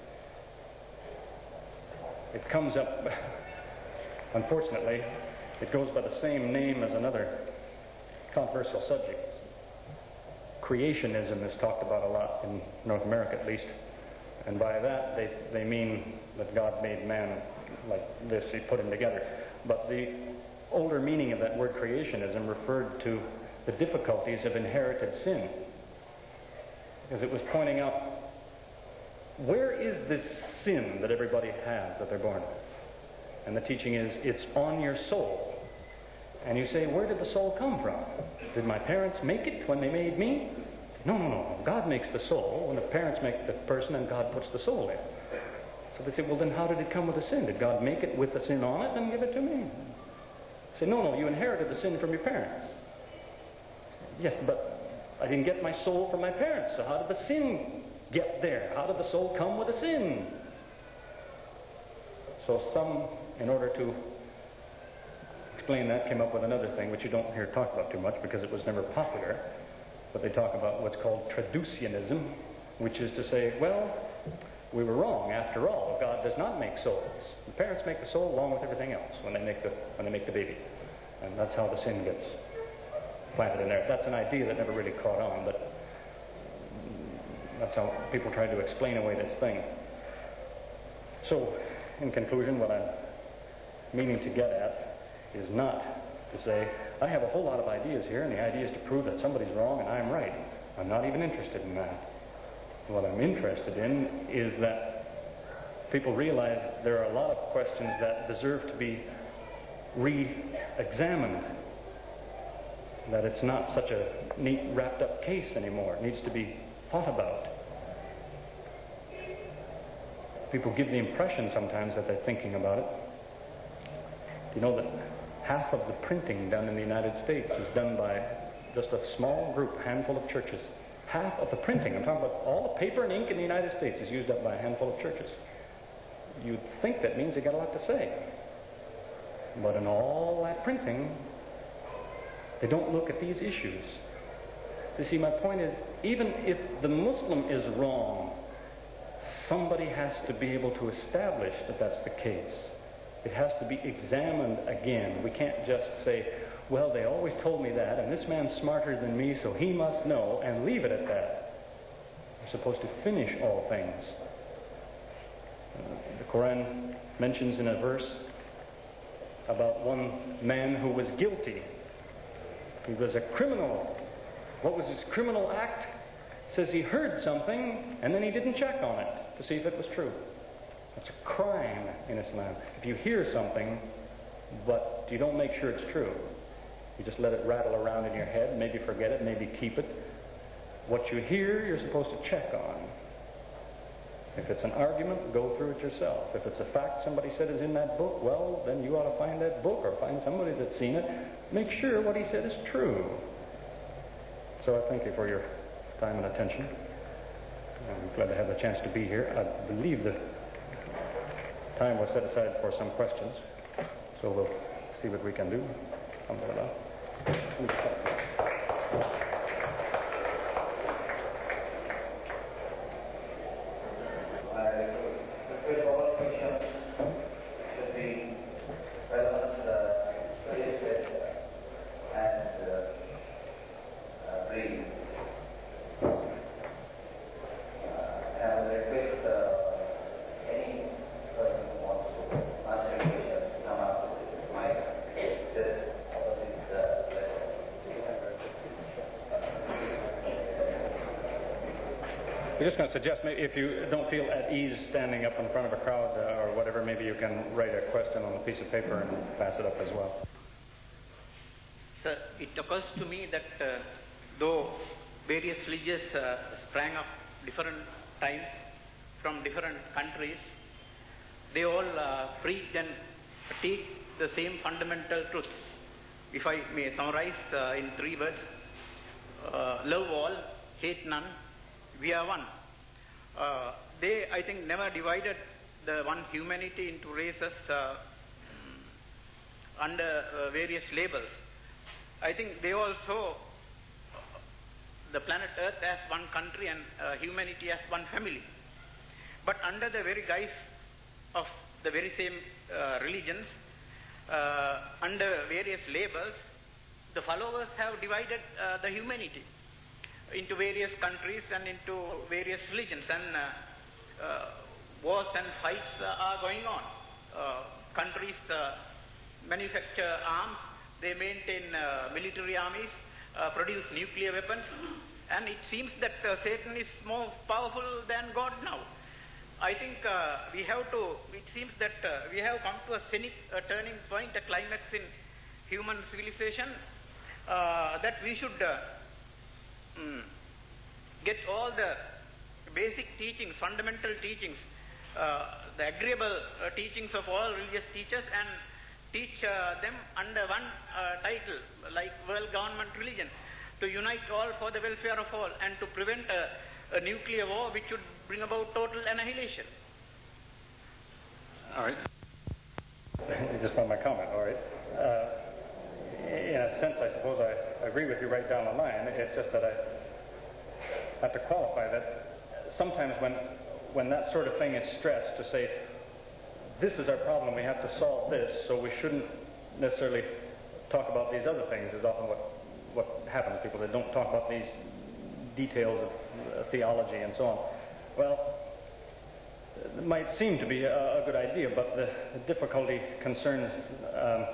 S2: It comes up, unfortunately, it goes by the same name as another controversial subject. Creationism is talked about a lot in North America, at least, and by that they, they mean that God made man like this, he put him together. But the older meaning of that word creationism referred to the difficulties of inherited sin, because it was pointing out, where is this sin that everybody has that they're born with? And the teaching is, it's on your soul. And you say, where did the soul come from? Did my parents make it when they made me? No, no, no. God makes the soul when the parents make the person and God puts the soul in. So they say, well, then how did it come with the sin? Did God make it with the sin on it and give it to me? I say, no, no, you inherited the sin from your parents. Yes, but I didn't get my soul from my parents, so how did the sin get there? How did the soul come with the sin? So some, in order to explain that, came up with another thing, which you don't hear talked about too much because it was never popular. But they talk about what's called traducianism, which is to say, well, we were wrong. After all, God does not make souls. The parents make the soul along with everything else when they make the when they make the baby, and that's how the sin gets planted in there. That's an idea that never really caught on, but that's how people try to explain away this thing. So, in conclusion, what I'm meaning to get at is not to say, I have a whole lot of ideas here, and the idea is to prove that somebody's wrong and I'm right. I'm not even interested in that. What I'm interested in is that people realize there are a lot of questions that deserve to be re-examined. That it's not such a neat, wrapped-up case anymore. It needs to be thought about. People give the impression sometimes that they're thinking about it. You know that half of the printing done in the United States is done by just a small group, handful of churches. Half of the printing, I'm talking about all the paper and ink in the United States, is used up by a handful of churches. You'd think that means they got a lot to say. But in all that printing, they don't look at these issues. You see, my point is, even if the Muslim is wrong, somebody has to be able to establish that that's the case. It has to be examined again. We can't just say, well, they always told me that, and this man's smarter than me, so he must know, and leave it at that. We're supposed to finish all things. Uh, the Quran mentions in a verse about one man who was guilty. He was a criminal. What was his criminal act? It says he heard something, and then he didn't check on it to see if it was true. That's a crime in Islam. If you hear something, but you don't make sure it's true, you just let it rattle around in your head, maybe forget it, maybe keep it. What you hear, you're supposed to check on. If it's an argument, go through it yourself. If it's a fact somebody said is in that book, well, then you ought to find that book or find somebody that's seen it. Make sure what he said is true. So I thank you for your time and attention. I'm glad to have the chance to be here. I believe the time was set aside for some questions, so we'll see what we can do. Alhamdulillah. I'm just going to suggest, maybe if you don't feel at ease standing up in front of a crowd uh, or whatever, maybe you can write a question on a piece of paper and pass it up as well.
S3: Sir, it occurs to me that uh, though various religions uh, sprang up different times from different countries, they all uh, preach and teach the same fundamental truths. If I may summarize uh, in three words, uh, love all, hate none, we are one. Uh, they, I think, never divided the one humanity into races uh, under uh, various labels. I think they also, the planet Earth as one country and uh, humanity as one family. But under the very guise of the very same uh, religions, uh, under various labels, the followers have divided uh, the humanity into various countries and into various religions, and uh, uh, wars and fights uh, are going on. Uh, countries uh, manufacture arms, they maintain uh, military armies, uh, produce nuclear weapons, and it seems that uh, Satan is more powerful than God now. I think uh, we have to, it seems that uh, we have come to a scenic uh, turning point, a climax in human civilization, uh, that we should uh, mm, get all the basic teachings, fundamental teachings, uh, the agreeable uh, teachings of all religious teachers, and teach uh, them under one uh, title, like world government religion, to unite all for the welfare of all, and to prevent a, a nuclear war which would bring about total annihilation.
S2: All right. Just want my comment, all right. Uh, in a sense, I suppose I agree with you right down the line. It's just that I have to qualify that sometimes when, when that sort of thing is stressed, to say, this is our problem, we have to solve this, so we shouldn't necessarily talk about these other things, is often what, what happens to people. They don't talk about these details of uh, theology and so on. Well, it might seem to be a, a good idea, but the, the difficulty concerns, um,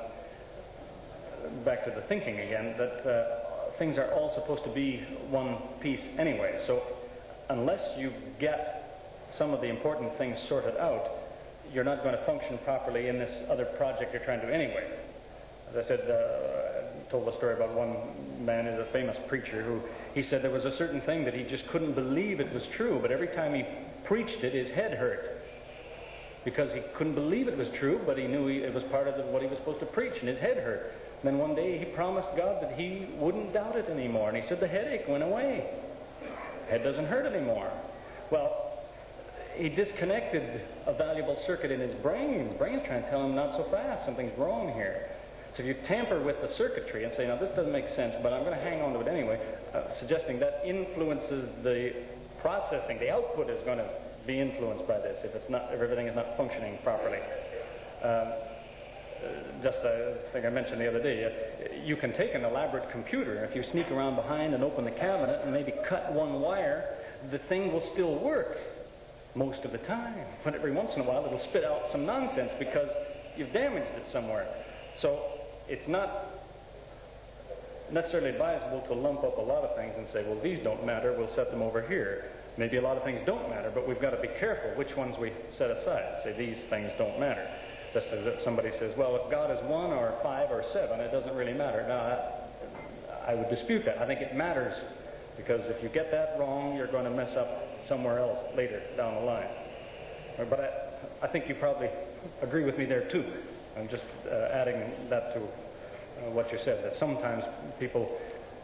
S2: back to the thinking again, that uh, things are all supposed to be one piece anyway. So unless you get some of the important things sorted out, you're not going to function properly in this other project you're trying to do anyway. As I said, uh, I told a story about one man who's a famous preacher who, he said there was a certain thing that he just couldn't believe it was true, but every time he preached it, his head hurt. Because he couldn't believe it was true, but he knew he, it was part of the, what he was supposed to preach, and his head hurt. And then one day he promised God that he wouldn't doubt it anymore, and he said the headache went away. Head doesn't hurt anymore. Well, he disconnected a valuable circuit in his brain. His brain's trying to tell him, not so fast, something's wrong here. So if you tamper with the circuitry and say, now this doesn't make sense, but I'm going to hang on to it anyway, uh, suggesting that influences the processing, the output is going to be influenced by this if it's not, if everything is not functioning properly. Um, just a thing I mentioned the other day, uh, you can take an elaborate computer, if you sneak around behind and open the cabinet and maybe cut one wire, the thing will still work most of the time. But every once in a while it'll spit out some nonsense because you've damaged it somewhere. So it's not necessarily advisable to lump up a lot of things and say, well, these don't matter, we'll set them over here. Maybe a lot of things don't matter, but we've got to be careful which ones we set aside. Say, these things don't matter. Just as if somebody says, well, if God is one or five or seven, it doesn't really matter. Now, I, I would dispute that. I think it matters, because if you get that wrong, you're going to mess up somewhere else later down the line. But I, I think you probably agree with me there too. I'm just uh, adding that to uh, what you said, that sometimes people,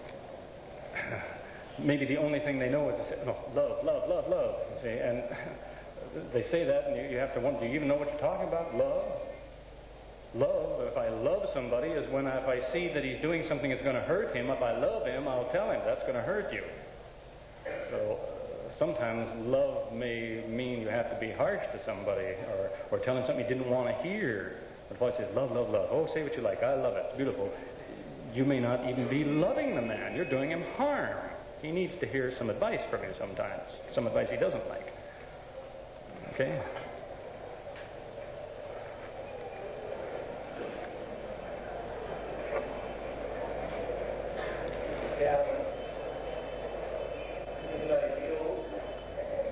S2: maybe the only thing they know is to say, no, love, love, love, love. You see, and they say that, and you, you have to wonder, do you even know what you're talking about? Love? Love, if I love somebody, is when I, if I see that he's doing something that's going to hurt him, if I love him, I'll tell him that's going to hurt you. So sometimes love may mean you have to be harsh to somebody, or, or tell him something he didn't want to hear. But if I say, love, love, love, oh, say what you like, I love it, it's beautiful. You may not even be loving the man. You're doing him harm. He needs to hear some advice from you sometimes, some advice he doesn't like. Okay?
S4: Yeah. Like you,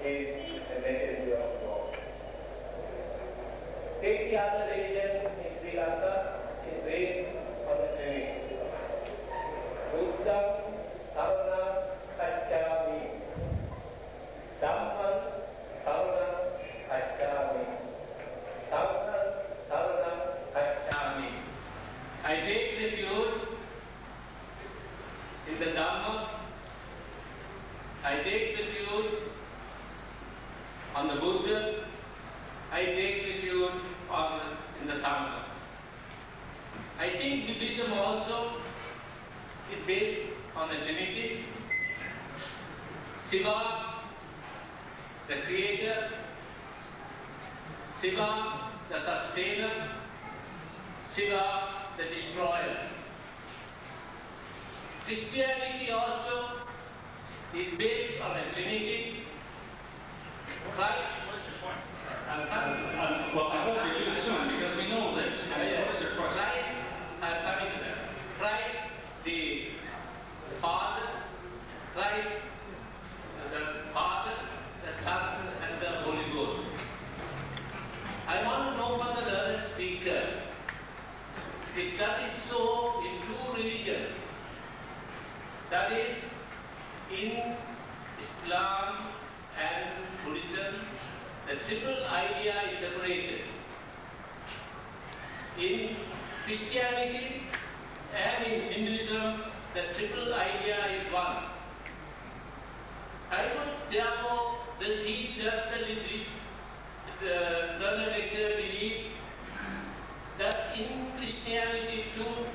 S4: is the messenger of God. Take the other religion in Sri Lanka is based on the Trinity. Buddham Saranam Gacchami. Dhammam Saranam Gacchami. Sangham Saranam Gacchami. I take refuge in the Dhamma. I take refuge on the Buddha. I take refuge on in the Sangha. I think Buddhism also is based on the Trinity. Shiva, the creator. Shiva, the sustainer. Shiva, the destroyer. Christianity also is based on the Trinity. Christ, what's your point? I'm coming. Um, well, I hope you do soon because we know this. I mean, what is your question? Christ, I'm coming to that. Christ, the Father, Christ, the Father, the Son, and the Holy Ghost. I want to know from the learned speaker, if that is so in true religion, that is, in Islam and Buddhism, the triple idea is separated. In Christianity and in Hinduism, the triple idea is one. I would therefore, does he, does the learned lecturer believe that in Christianity too,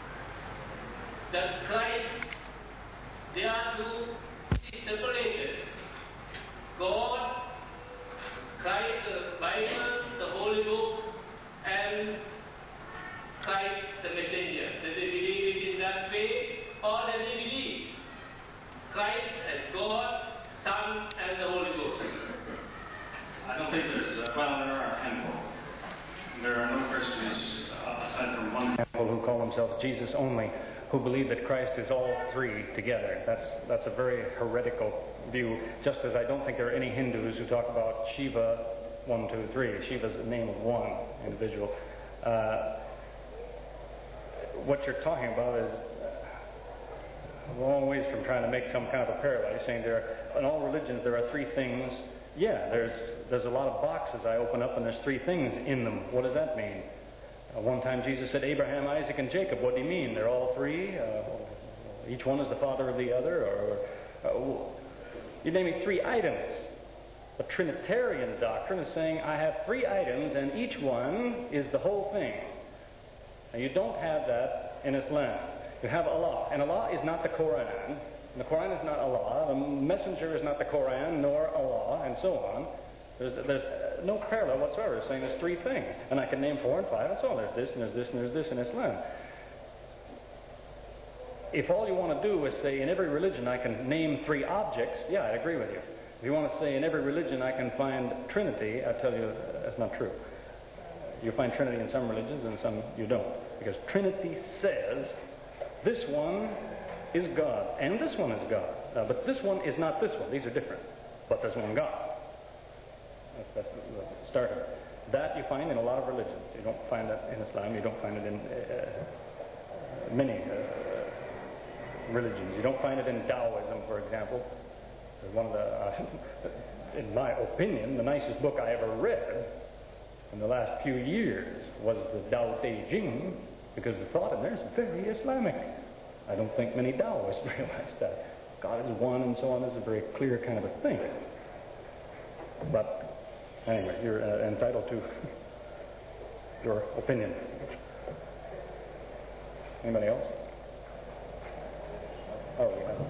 S4: that Christ, they are two separated. God, Christ, the Bible, the Holy Book, and Christ, the messenger. Does he believe it in that way? Or does he believe Christ as God, Son, and the Holy Ghost?
S2: I don't think there's, uh, well, there are a handful. There are no Christians, uh, aside from one handful, who call themselves Jesus only, who believe that Christ is all three together. That's, that's a very heretical view, just as I don't think there are any Hindus who talk about Shiva, one, two, three. Shiva is the name of one individual. Uh, what you're talking about is a long ways from trying to make some kind of a parallel. You're saying there are, in all religions there are three things. Yeah, there's, there's a lot of boxes I open up and there's three things in them. What does that mean? Uh, one time Jesus said Abraham, Isaac, and Jacob. What do you mean? They're all three? Uh, each one is the father of the other? Or uh, you name me three items. The Trinitarian doctrine is saying I have three items and each one is the whole thing. Now you don't have that in Islam. You have Allah, and Allah is not the Quran. And the Quran is not Allah. The Messenger is not the Quran, nor Allah, and so on. There's, there's no parallel whatsoever saying there's three things. And I can name four and five and so on. There's this and there's this and there's this in Islam. If all you want to do is say in every religion I can name three objects, yeah, I agree with you. If you want to say in every religion I can find Trinity, I tell you that's not true. You find Trinity in some religions and some you don't. Because Trinity says this one is God and this one is God. Uh, but this one is not this one. These are different. But there's one God. That's, that's the starter. That you find in a lot of religions. You don't find that in Islam. You don't find it in uh, many uh, religions. You don't find it in Taoism, for example. One of the, uh, in my opinion, the nicest book I ever read in the last few years was the Tao Te Ching, because the thought in there is very Islamic. I don't think many Taoists realize that. God is one and so on. This is a very clear kind of a thing. But anyway, you're uh, entitled to your opinion. Anybody else? Oh, we have.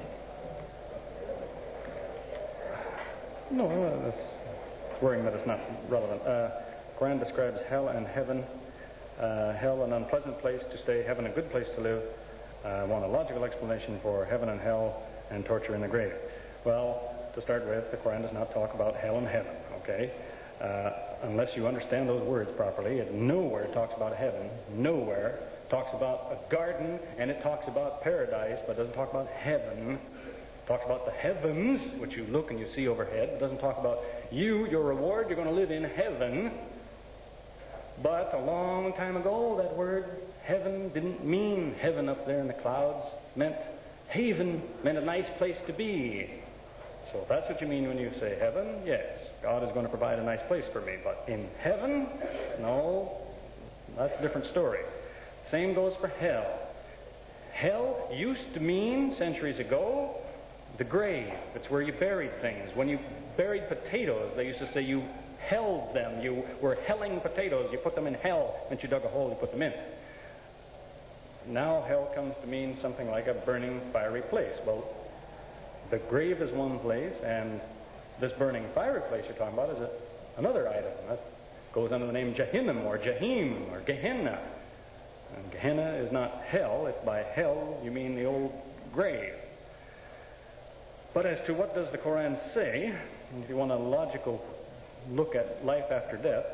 S2: No, uh, that's worrying that it's not relevant. Uh, Quran describes hell and heaven. Uh, hell an unpleasant place to stay, heaven a good place to live. I uh, want a logical explanation for heaven and hell and torture in the grave. Well, to start with, the Quran does not talk about hell and heaven, okay? Uh, unless you understand those words properly, it nowhere talks about heaven, nowhere talks about a garden, and it talks about paradise, but doesn't talk about heaven. It talks about the heavens, which you look and you see overhead. It doesn't talk about you, your reward, you're going to live in heaven. But a long time ago, that word heaven didn't mean heaven up there in the clouds. It meant haven, meant a nice place to be. So if that's what you mean when you say heaven, yes, God is going to provide a nice place for me. But in heaven, no, that's a different story. Same goes for hell. Hell used to mean, centuries ago, the grave. It's where you buried things. When you buried potatoes, they used to say you held them. You were helling potatoes. You put them in hell. Once you dug a hole, you put them in. Now hell comes to mean something like a burning, fiery place. Well, the grave is one place, and this burning, fiery place you're talking about is a, another item. That goes under the name Jahannam or Jahim or Gehenna. And Gehenna is not hell. If by hell you mean the old grave. But as to what does the Quran say, if you want a logical look at life after death,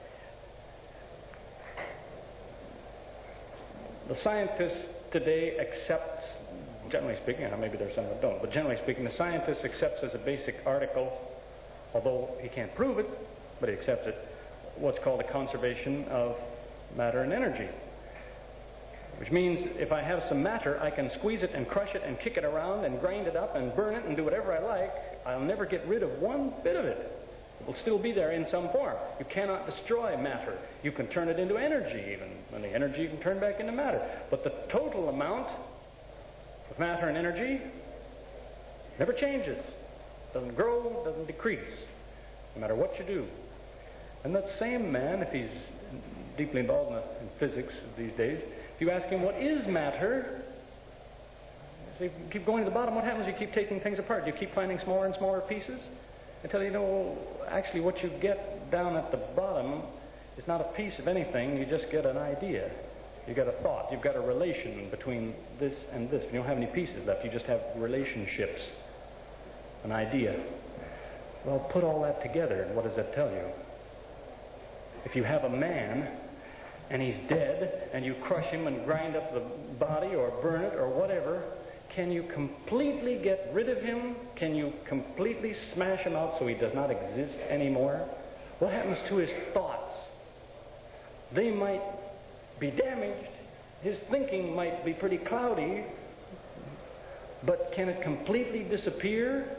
S2: the scientist today accepts, generally speaking, maybe there's some that don't, but generally speaking, the scientist accepts as a basic article, although he can't prove it, but he accepts it, what's called a conservation of matter and energy. Which means if I have some matter, I can squeeze it and crush it and kick it around and grind it up and burn it and do whatever I like. I'll never get rid of one bit of it. It will still be there in some form. You cannot destroy matter. You can turn it into energy even. And the energy you can turn back into matter. But the total amount of matter and energy never changes. Doesn't grow, doesn't decrease, no matter what you do. And that same man, if he's deeply involved in, in physics these days, if you ask him what is matter, so you keep going to the bottom, what happens? You keep taking things apart. You keep finding smaller and smaller pieces until you know actually what you get down at the bottom is not a piece of anything. You just get an idea. You got a thought. You've got a relation between this and this. You don't have any pieces left. You just have relationships, an idea. Well, put all that together, and what does that tell you? If you have a man and he's dead, and you crush him and grind up the body or burn it or whatever, can you completely get rid of him? Can you completely smash him out so he does not exist anymore? What happens to his thoughts? They might be damaged. His thinking might be pretty cloudy, but can it completely disappear?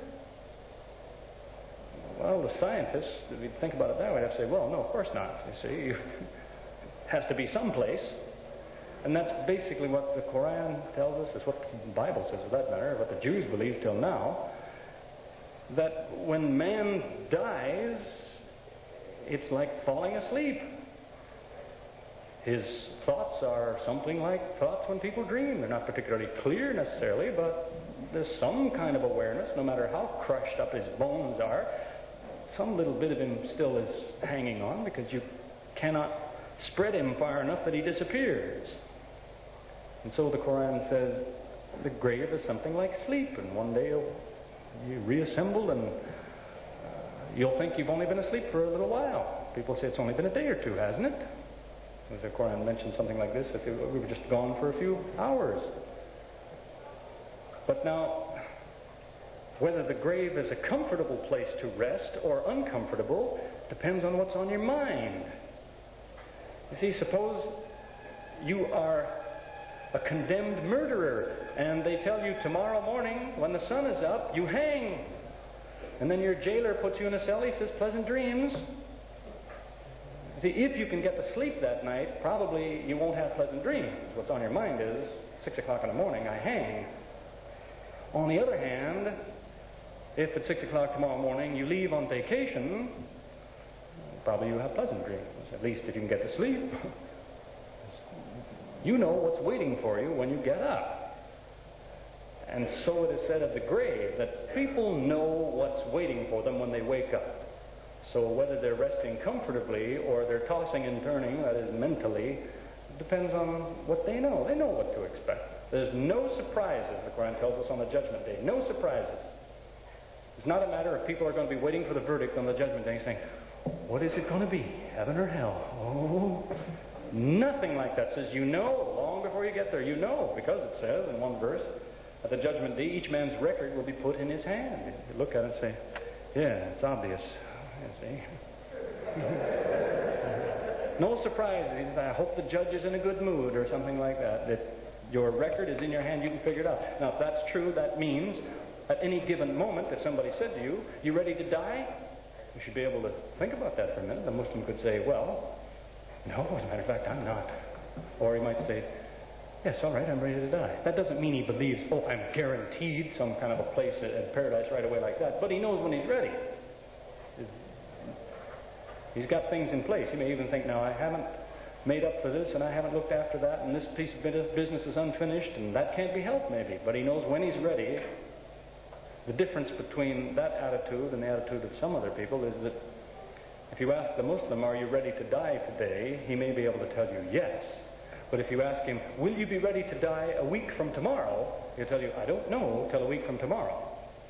S2: Well, the scientists, if you think about it that way, have to say, well, no, of course not. You see, it has to be someplace. And that's basically what the Quran tells us. It's what the Bible says, for that matter, what the Jews believe till now, that when man dies, it's like falling asleep. His thoughts are something like thoughts when people dream. They're not particularly clear necessarily, but there's some kind of awareness, no matter how crushed up his bones are. Some little bit of him still is hanging on, because you cannot spread him far enough that he disappears. And so the Quran says the grave is something like sleep, and one day you'll you reassemble, and uh, you'll think you've only been asleep for a little while. People say it's only been a day or two, hasn't it? As the Quran mentioned something like this, that we were just gone for a few hours. But now, whether the grave is a comfortable place to rest or uncomfortable depends on what's on your mind. You see, suppose you are a condemned murderer, and they tell you tomorrow morning when the sun is up, you hang. And then your jailer puts you in a cell, he says, pleasant dreams. See, if you can get to sleep that night, probably you won't have pleasant dreams. What's on your mind is, six o'clock in the morning, I hang. On the other hand, if at six o'clock tomorrow morning you leave on vacation, probably you'll have pleasant dreams, at least if you can get to sleep. You know what's waiting for you when you get up. And so it is said of the grave, that people know what's waiting for them when they wake up. So whether they're resting comfortably or they're tossing and turning, that is mentally, depends on what they know. They know what to expect. There's no surprises, the Quran tells us, on the Judgment Day. No surprises. It's not a matter of people are going to be waiting for the verdict on the Judgment Day saying, what is it going to be, heaven or hell? Oh, nothing like that. It says, you know, long before you get there, you know, because it says in one verse, At the judgment day, each man's record will be put in his hand. You look at it and say, yeah, it's obvious. You see. No surprise. I hope the judge is in a good mood or something like that. That your record is in your hand, you can figure it out. Now, if that's true, that means at any given moment, if somebody said to you, you ready to die? You should be able to think about that for a minute. The Muslim could say, well, no, as a matter of fact, I'm not. Or he might say, yes, all right, I'm ready to die. That doesn't mean he believes, oh, I'm guaranteed some kind of a place in paradise right away like that. But he knows when he's ready. He's got things in place. He may even think, now, I haven't made up for this, and I haven't looked after that, and this piece of business is unfinished, and that can't be helped, maybe. But he knows when he's ready. The difference between that attitude and the attitude of some other people is that if you ask the Muslim, are you ready to die today, he may be able to tell you yes. But if you ask him, will you be ready to die a week from tomorrow, he'll tell you, I don't know till a week from tomorrow.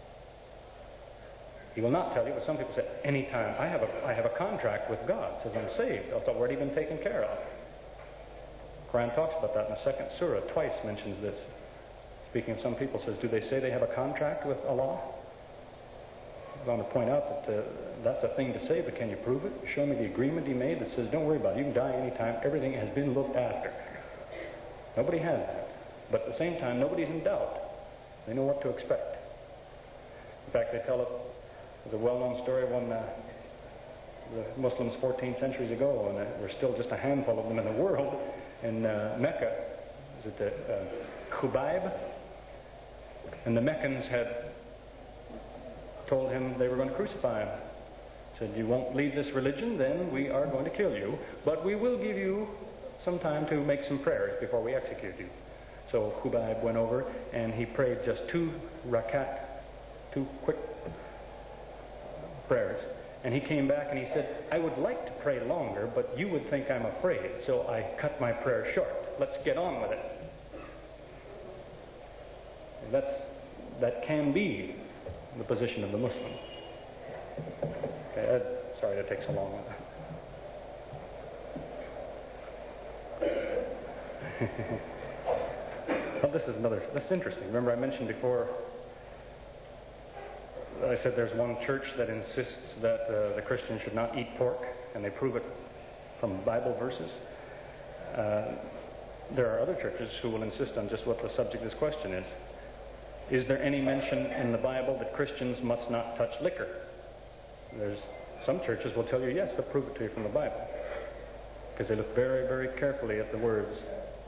S2: He will not tell you, but some people say, anytime. I have a, I have a contract with God. It says I'm saved. It's already been taken care of. The Quran talks about that in the second surah. Twice mentions this. Speaking of some people, says, do they say they have a contract with Allah? I want to point out that uh, that's a thing to say, but can you prove it? Show me the agreement he made that says, don't worry about it. You can die anytime. Everything has been looked after. Nobody has that. But at the same time, nobody's in doubt. They know what to expect. In fact, they tell us, there's a well-known story of when uh, the Muslims fourteen centuries ago, and uh, there were still just a handful of them in the world, in uh, Mecca. Is it the uh, Khubayb? And the Meccans had told him they were going to crucify him. Said, you won't leave this religion, then we are going to kill you, but we will give you some time to make some prayers before we execute you. So Khubayb went over and he prayed just two rakat, two quick prayers. And he came back and he said, I would like to pray longer, but you would think I'm afraid, so I cut my prayer short. Let's get on with it. That's, that can be the position of the Muslim. Okay, uh, sorry to take so long. Well, this is another, that's interesting. Remember I mentioned before, I said there's one church that insists that uh, the Christians should not eat pork, and they prove it from Bible verses. Uh, there are other churches who will insist on just what the subject of this question is. Is there any mention in the Bible that Christians must not touch liquor? There's some churches will tell you, yes, they'll prove it to you from the Bible. Because they look very, very carefully at the words.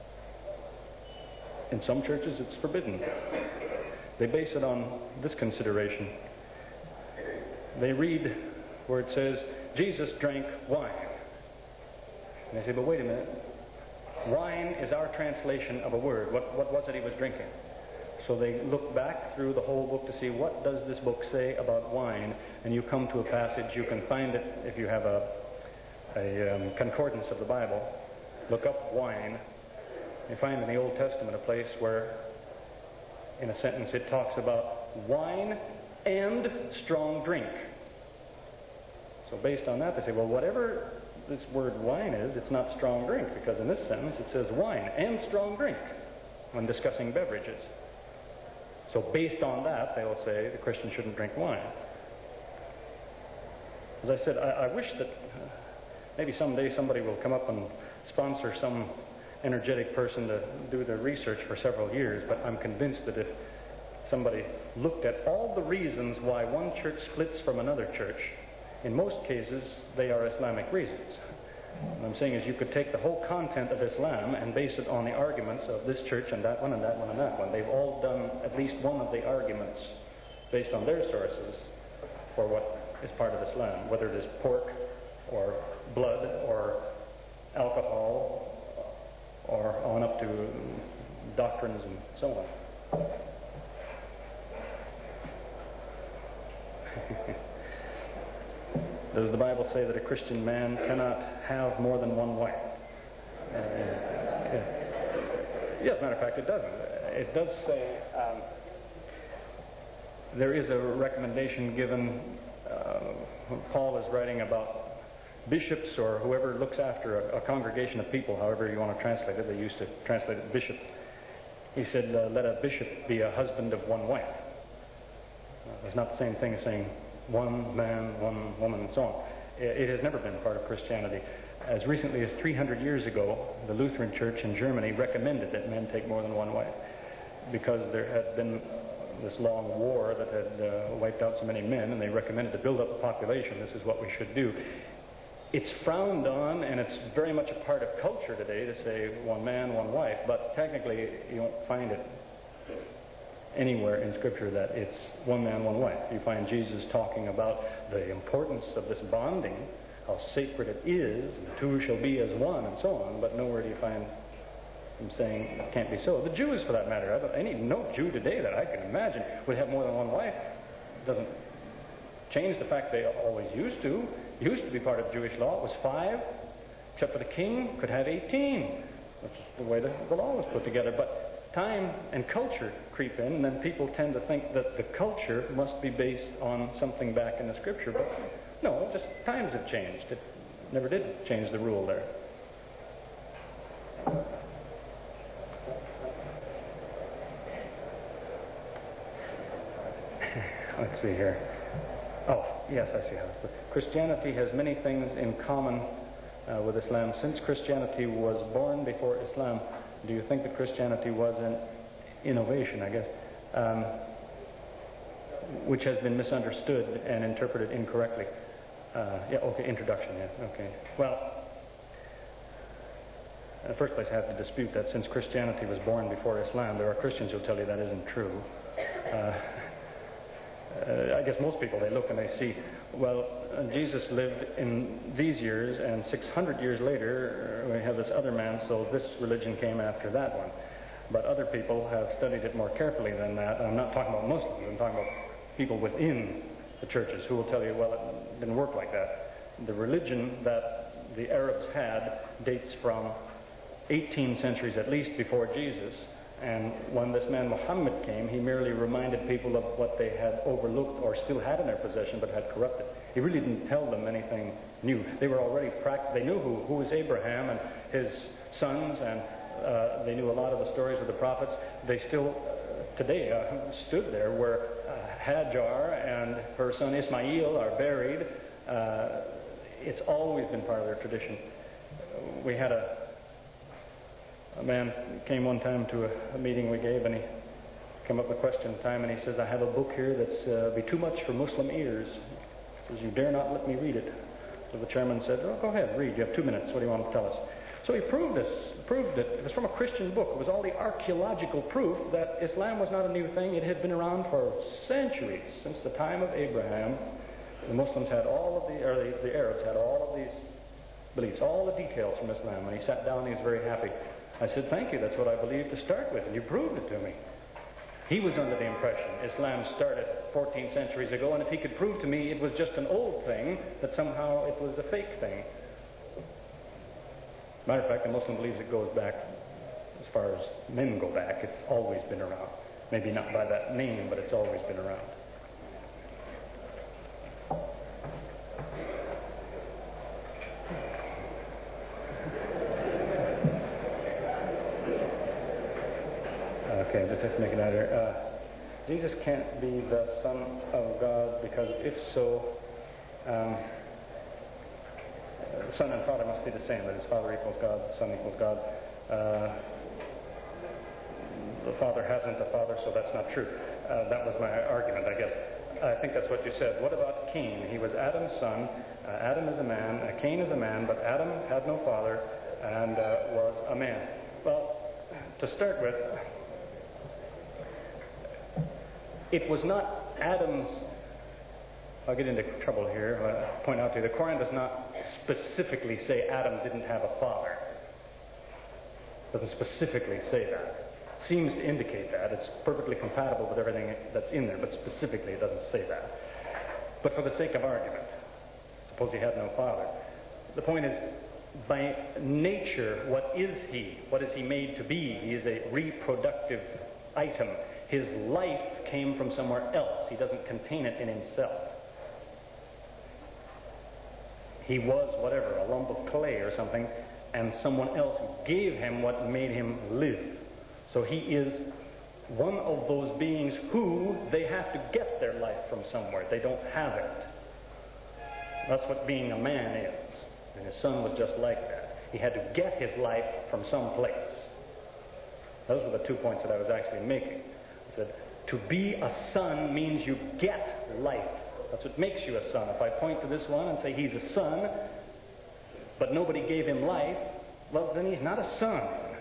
S2: In some churches, it's forbidden. They base it on this consideration. They read where it says, Jesus drank wine. And they say, but wait a minute. Wine is our translation of a word. What, what was it he was drinking? So they look back through the whole book to see what does this book say about wine, and you come to a passage. You can find it if you have a, a um, concordance of the Bible. Look up wine. You find in the Old Testament a place where in a sentence it talks about wine and strong drink. So based on that they say, well, whatever this word wine is, it's not strong drink, because in this sentence it says wine and strong drink when discussing beverages. So based on that, they will say the Christian shouldn't drink wine. As I said, I, I wish that uh, maybe someday somebody will come up and sponsor some energetic person to do the research for several years, but I'm convinced that if somebody looked at all the reasons why one church splits from another church, in most cases they are Islamic reasons. What I'm saying is you could take the whole content of Islam and base it on the arguments of this church and that one and that one and that one. They've all done at least one of the arguments based on their sources for what is part of Islam, whether it is pork or blood or alcohol or on up to doctrines and so on. Does the Bible say that a Christian man cannot have more than one wife? Uh, yeah. yeah, as a matter of fact, it doesn't. It does say um, there is a recommendation given uh, when Paul is writing about bishops or whoever looks after a, a congregation of people, however you want to translate it. They used to translate it bishop. he said, uh, let a bishop be a husband of one wife. Uh, it's not the same thing as saying one man, one woman, and so on. It, it has never been part of Christianity. As recently as three hundred years ago, the Lutheran Church in Germany recommended that men take more than one wife because there had been this long war that had uh, wiped out so many men, and they recommended to build up the population. This is what we should do. It's frowned on, and it's very much a part of culture today to say one man, one wife, but technically you won't find it anywhere in Scripture that it's one man, one wife. You find Jesus talking about the importance of this bonding, how sacred it is, and the two shall be as one, and so on, but nowhere do you find him saying it can't be so. The Jews, for that matter, I don't, any no Jew today that I can imagine would have more than one wife. It doesn't change the fact they always used to. It used to be part of Jewish law. It was five, except for the king could have eighteen. That's the way the, the law was put together. But time and culture creep in, and then people tend to think that the culture must be based on something back in the Scripture. But no, just times have changed. It never did change the rule there. Let's see here. Oh, yes, I see how it's put. Christianity has many things in common uh, with Islam. Since Christianity was born before Islam, do you think that Christianity was an innovation, I guess, um, which has been misunderstood and interpreted incorrectly? Uh, yeah, okay, introduction, yes, okay. Well, in the first place, I have to dispute that. Since Christianity was born before Islam, there are Christians who'll tell you that isn't true. Uh, Uh, I guess most people, they look and they see, well, uh, Jesus lived in these years, and six hundred years later, uh, we have this other man, so this religion came after that one. But other people have studied it more carefully than that. I'm not talking about Muslims, I'm talking about people within the churches who will tell you, well, it didn't work like that. The religion that the Arabs had dates from eighteen centuries at least before Jesus. And when this man Muhammad came, he merely reminded people of what they had overlooked or still had in their possession but had corrupted. He really didn't tell them anything new. They were already pract- they knew who, who was Abraham and his sons, and uh, they knew a lot of the stories of the prophets. They still uh, today uh, stood there where uh, Hajar and her son Ismail are buried. Uh, it's always been part of their tradition. We had a A man came one time to a, a meeting we gave, and he came up with a question time, and he says, I have a book here that's uh, be too much for Muslim ears. He says, you dare not let me read it. So the chairman said, oh, go ahead, read. You have two minutes. What do you want to tell us? So he proved this, proved it. It was from a Christian book. It was all the archaeological proof that Islam was not a new thing. It had been around for centuries, since the time of Abraham. The Muslims had all of the, or the, the Arabs had all of these beliefs, all the details from Islam. And he sat down and he was very happy. I said, thank you, that's what I believed to start with, and you proved it to me. He was under the impression Islam started fourteen centuries ago, and if he could prove to me it was just an old thing, that somehow it was a fake thing. Matter of fact, the Muslim believes it goes back as far as men go back. It's always been around. Maybe not by that name, but it's always been around. Okay, just have to make it out here. Uh, Jesus can't be the Son of God because if so, um, the Son and Father must be the same. That is, Father equals God, the Son equals God. Uh, the Father hasn't a Father, so that's not true. Uh, that was my argument, I guess. I think that's what you said. What about Cain? He was Adam's son. Uh, Adam is a man. Uh, Cain is a man, but Adam had no father and uh, was a man. Well, to start with, it was not Adam's, I'll get into trouble here, I'll point out to you, the Quran does not specifically say Adam didn't have a father. It doesn't specifically say that. It seems to indicate that. It's perfectly compatible with everything that's in there, but specifically it doesn't say that. But for the sake of argument, suppose he had no father. The point is, by nature, what is he? What is he made to be? He is a reproductive item. His life came from somewhere else. He doesn't contain it in himself. He was whatever, a lump of clay or something, and someone else gave him what made him live. So he is one of those beings who they have to get their life from somewhere. They don't have it. That's what being a man is. And his son was just like that. He had to get his life from some place. Those were the two points that I was actually making. I said, to be a son means you get life. That's what makes you a son. If I point to this one and say he's a son, but nobody gave him life, well, then he's not a son.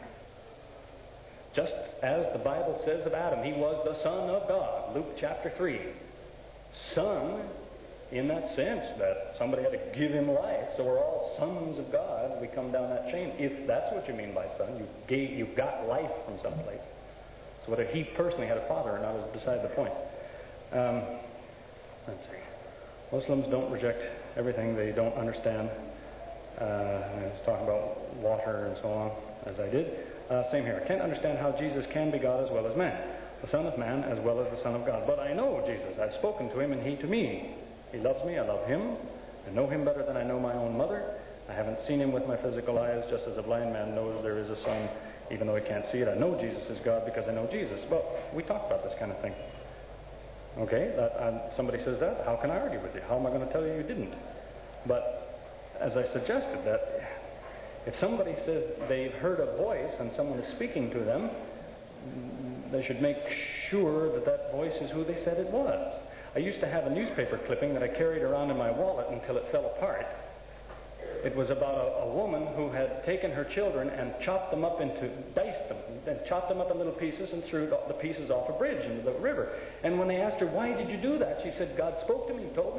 S2: Just as the Bible says of Adam, he was the Son of God, Luke chapter three. Son, in that sense that somebody had to give him life, so we're all sons of God. We come down that chain. If that's what you mean by son, you gave, you got life from someplace. So whether he personally had a father or not is beside the point. Um, let's see. Muslims don't reject everything they don't understand. Uh, I was talking about water and so on, as I did. Uh, same here. I can't understand how Jesus can be God as well as man, the Son of Man as well as the Son of God. But I know Jesus. I've spoken to him and he to me. He loves me. I love him. I know him better than I know my own mother. I haven't seen him with my physical eyes, just as a blind man knows there is a sun, even though he can't see it. I know Jesus is God because I know Jesus. Well, we talk about this kind of thing. Okay, that, um, somebody says that. How can I argue with you? How am I going to tell you you didn't? But as I suggested, that if somebody says they've heard a voice and someone is speaking to them, they should make sure that that voice is who they said it was. I used to have a newspaper clipping that I carried around in my wallet until it fell apart. It was about a, a woman who had taken her children and chopped them up into, diced them, and chopped them up in little pieces and threw the pieces off a bridge into the river. And when they asked her, why did you do that? She said, God spoke to me and told me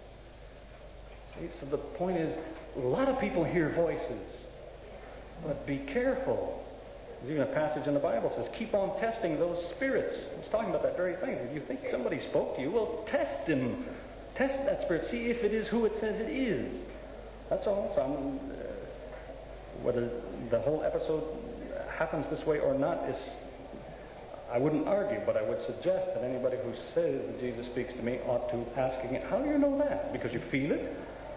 S2: to. See, so the point is, a lot of people hear voices, but be careful. There's even a passage in the Bible that says, keep on testing those spirits. It's talking about that very thing. If you think somebody spoke to you, well, test him. Test that spirit. See if it is who it says it is. That's all. So I'm, uh, whether the whole episode happens this way or not is, I wouldn't argue, but I would suggest that anybody who says that Jesus speaks to me ought to ask again, how do you know that? Because you feel it?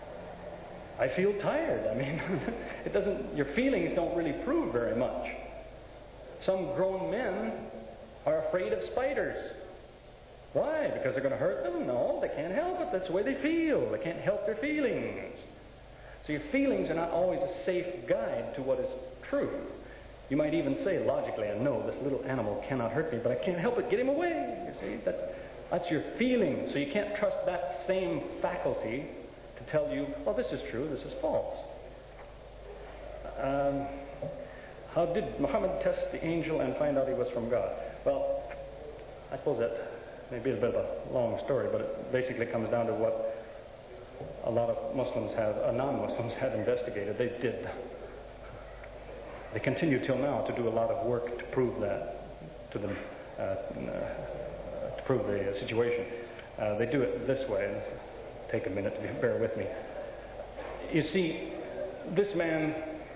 S2: I feel tired. I mean, it doesn't, your feelings don't really prove very much. Some grown men are afraid of spiders. Why? Because they're going to hurt them? No, they can't help it. That's the way they feel. They can't help their feelings. So your feelings are not always a safe guide to what is true. You might even say, logically, I know this little animal cannot hurt me, but I can't help it. Get him away. You see, that, that's your feeling. So you can't trust that same faculty to tell you, well, this is true, this is false. Um... How did Muhammad test the angel and find out he was from God? Well, I suppose that may be a bit of a long story, but it basically comes down to what a lot of Muslims have, uh, non-Muslims have investigated. They did. They continue till now to do a lot of work to prove that to them, uh, to prove the uh, situation. Uh, they do it this way. Take a minute to bear with me. You see, this man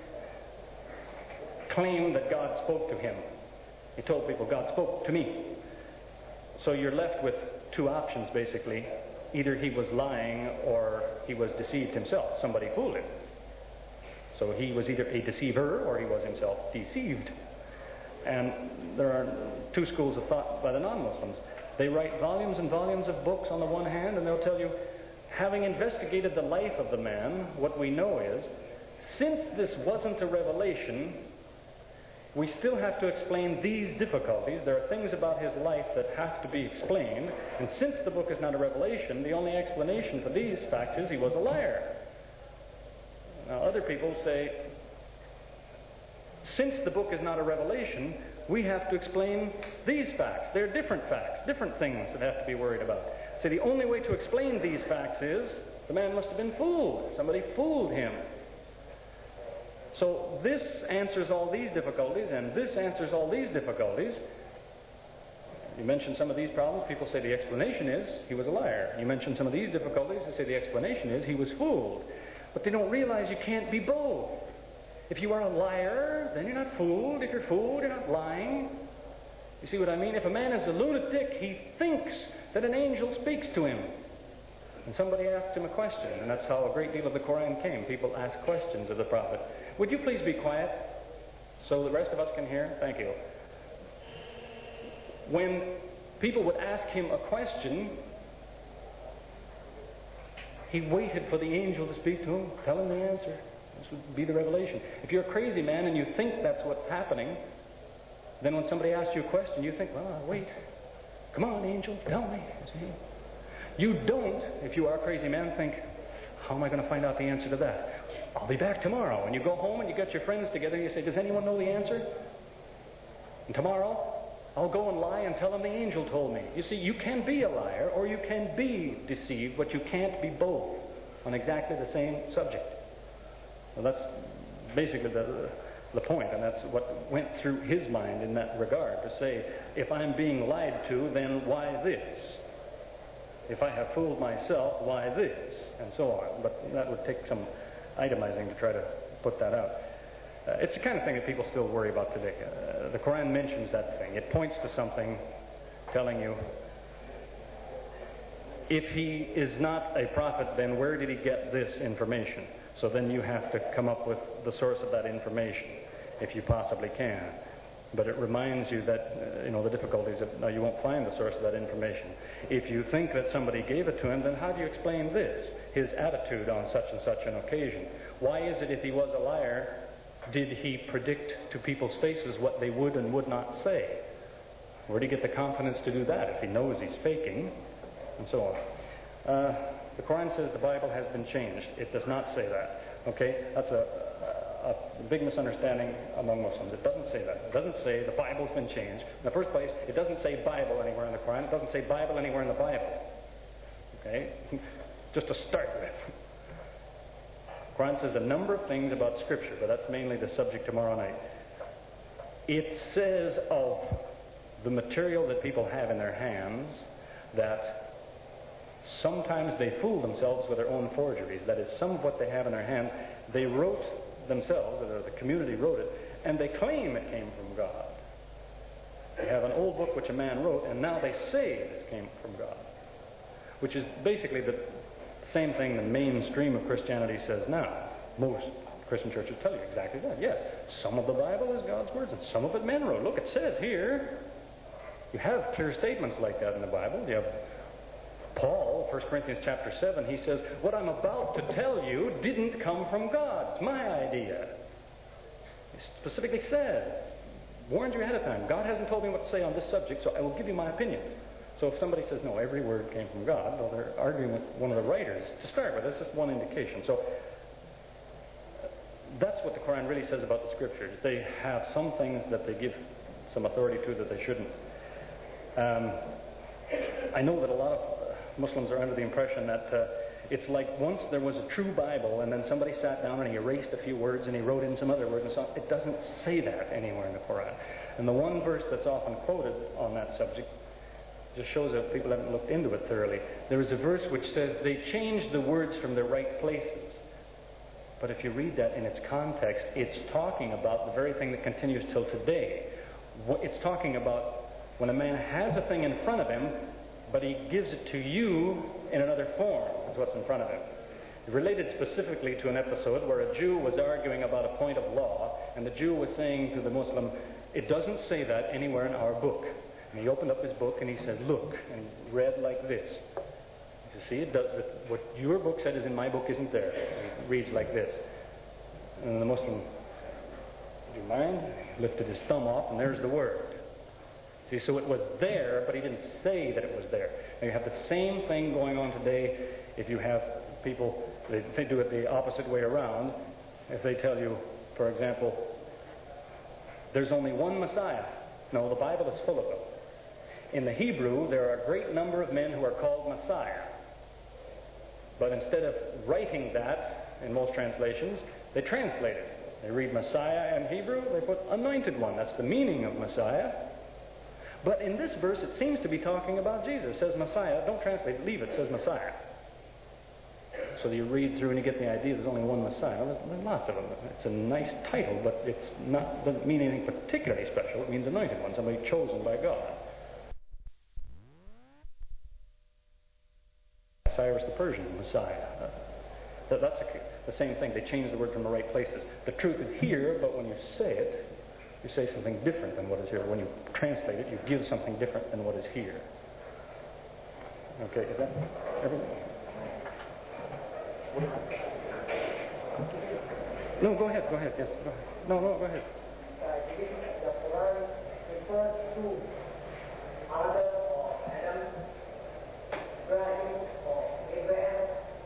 S2: claimed that God spoke to him. He told people, God spoke to me. So you're left with two options, basically. Either he was lying or he was deceived himself. Somebody fooled him. So he was either a deceiver or he was himself deceived. And there are two schools of thought by the non-Muslims. They write volumes and volumes of books on the one hand, and they'll tell you, having investigated the life of the man, what we know is, since this wasn't a revelation, we still have to explain these difficulties. There are things about his life that have to be explained. And since the book is not a revelation, the only explanation for these facts is he was a liar. Now, other people say, since the book is not a revelation, we have to explain these facts. They're different facts, different things that have to be worried about. So the only way to explain these facts is the man must have been fooled. Somebody fooled him. So this answers all these difficulties, and this answers all these difficulties. You mention some of these problems, people say the explanation is he was a liar. You mention some of these difficulties, they say the explanation is he was fooled. But they don't realize you can't be both. If you are a liar, then you're not fooled. If you're fooled, you're not lying. You see what I mean? If a man is a lunatic, he thinks that an angel speaks to him. And somebody asks him a question, and that's how a great deal of the Quran came. People ask questions of the Prophet. Would you please be quiet so the rest of us can hear? Thank you. when people would ask him a question, he waited for the angel to speak to him, tell him the answer. This would be the revelation. If you're a crazy man and you think that's what's happening, then when somebody asks you a question, you think, well, I'll wait. Come on, angel, tell me. You don't, if you are a crazy man, think, how am I going to find out the answer to that? I'll be back tomorrow. And you go home and you get your friends together and you say, does anyone know the answer? And tomorrow, I'll go and lie and tell them the angel told me. You see, you can be a liar or you can be deceived, but you can't be both on exactly the same subject. Well, that's basically the, the point, and that's what went through his mind in that regard, to say, if I'm being lied to, then why this? If I have fooled myself, why this? And so on. But that would take some itemizing to try to put that out. Uh, it's the kind of thing that people still worry about today. Uh, the Quran mentions that thing. It points to something telling you, if he is not a prophet, then where did he get this information? So then you have to come up with the source of that information, if you possibly can. But it reminds you that, uh, you know, the difficulties of, no, you won't find the source of that information. If you think that somebody gave it to him, then how do you explain this? His attitude on such and such an occasion. Why is it, if he was a liar, did he predict to people's faces what they would and would not say? Where did he get the confidence to do that if he knows he's faking? And so on. Uh, the Quran says the Bible has been changed. It does not say that. Okay? That's a, a, a big misunderstanding among Muslims. It doesn't say that. It doesn't say the Bible's been changed. In the first place, it doesn't say Bible anywhere in the Quran. It doesn't say Bible anywhere in the Bible. Okay? Just to start with. The Quran says a number of things about Scripture, but that's mainly the subject tomorrow night. It says of the material that people have in their hands that sometimes they fool themselves with their own forgeries. That is, some of what they have in their hands, they wrote themselves, or the community wrote it, and they claim it came from God. They have an old book which a man wrote, and now they say it came from God, which is basically the same thing the mainstream of Christianity says now. Most Christian churches tell you exactly that. Yes, some of the Bible is God's words, and some of it men wrote. Look, it says here. You have clear statements like that in the Bible. You have Paul, First Corinthians chapter seven, he says, what I'm about to tell you didn't come from God. It's my idea. He specifically says, warned you ahead of time. God hasn't told me what to say on this subject, so I will give you my opinion. So if somebody says, no, every word came from God, well, they're arguing with one of the writers. To start with, that's just one indication. So that's what the Quran really says about the Scriptures. They have some things that they give some authority to that they shouldn't. Um, I know that a lot of Muslims are under the impression that uh, it's like once there was a true Bible and then somebody sat down and he erased a few words and he wrote in some other words and so on. It doesn't say that anywhere in the Quran. And the one verse that's often quoted on that subject just shows that people haven't looked into it thoroughly. There is a verse which says they changed the words from their right places. But if you read that in its context, it's talking about the very thing that continues till today. It's talking about when a man has a thing in front of him, but he gives it to you in another form, is what's in front of him. It related specifically to an episode where a Jew was arguing about a point of law, and the Jew was saying to the Muslim, it doesn't say that anywhere in our book. And he opened up his book and he said, look, and he read like this. You see, it does, what your book said is in my book isn't there. It reads like this. And the Muslim, do you mind? He lifted his thumb off, and there's the word. See, so it was there, but he didn't say that it was there. Now you have the same thing going on today if you have people, they, they do it the opposite way around. If they tell you, for example, there's only one Messiah. No, the Bible is full of them. In the Hebrew, there are a great number of men who are called Messiah. But instead of writing that in most translations, they translate it. They read Messiah in Hebrew, they put anointed one. That's the meaning of Messiah. But in this verse, it seems to be talking about Jesus. It says Messiah. Don't translate it. Leave it. It says Messiah. So you read through and you get the idea there's only one Messiah. Well, there's, there's lots of them. It's a nice title, but it's not doesn't mean anything particularly special. It means anointed one, somebody chosen by God. Cyrus the Persian, Messiah. Uh, that, that's a, the same thing. They changed the word from the right places. The truth is here, but when you say it, You say something different than what is here. When you translate it, you give something different than what is here. Okay, is that everything? No, go ahead, go ahead, yes, go ahead. No, no, go ahead.
S5: The Quran refers to Adam or Adam, Ibrahim or Abraham,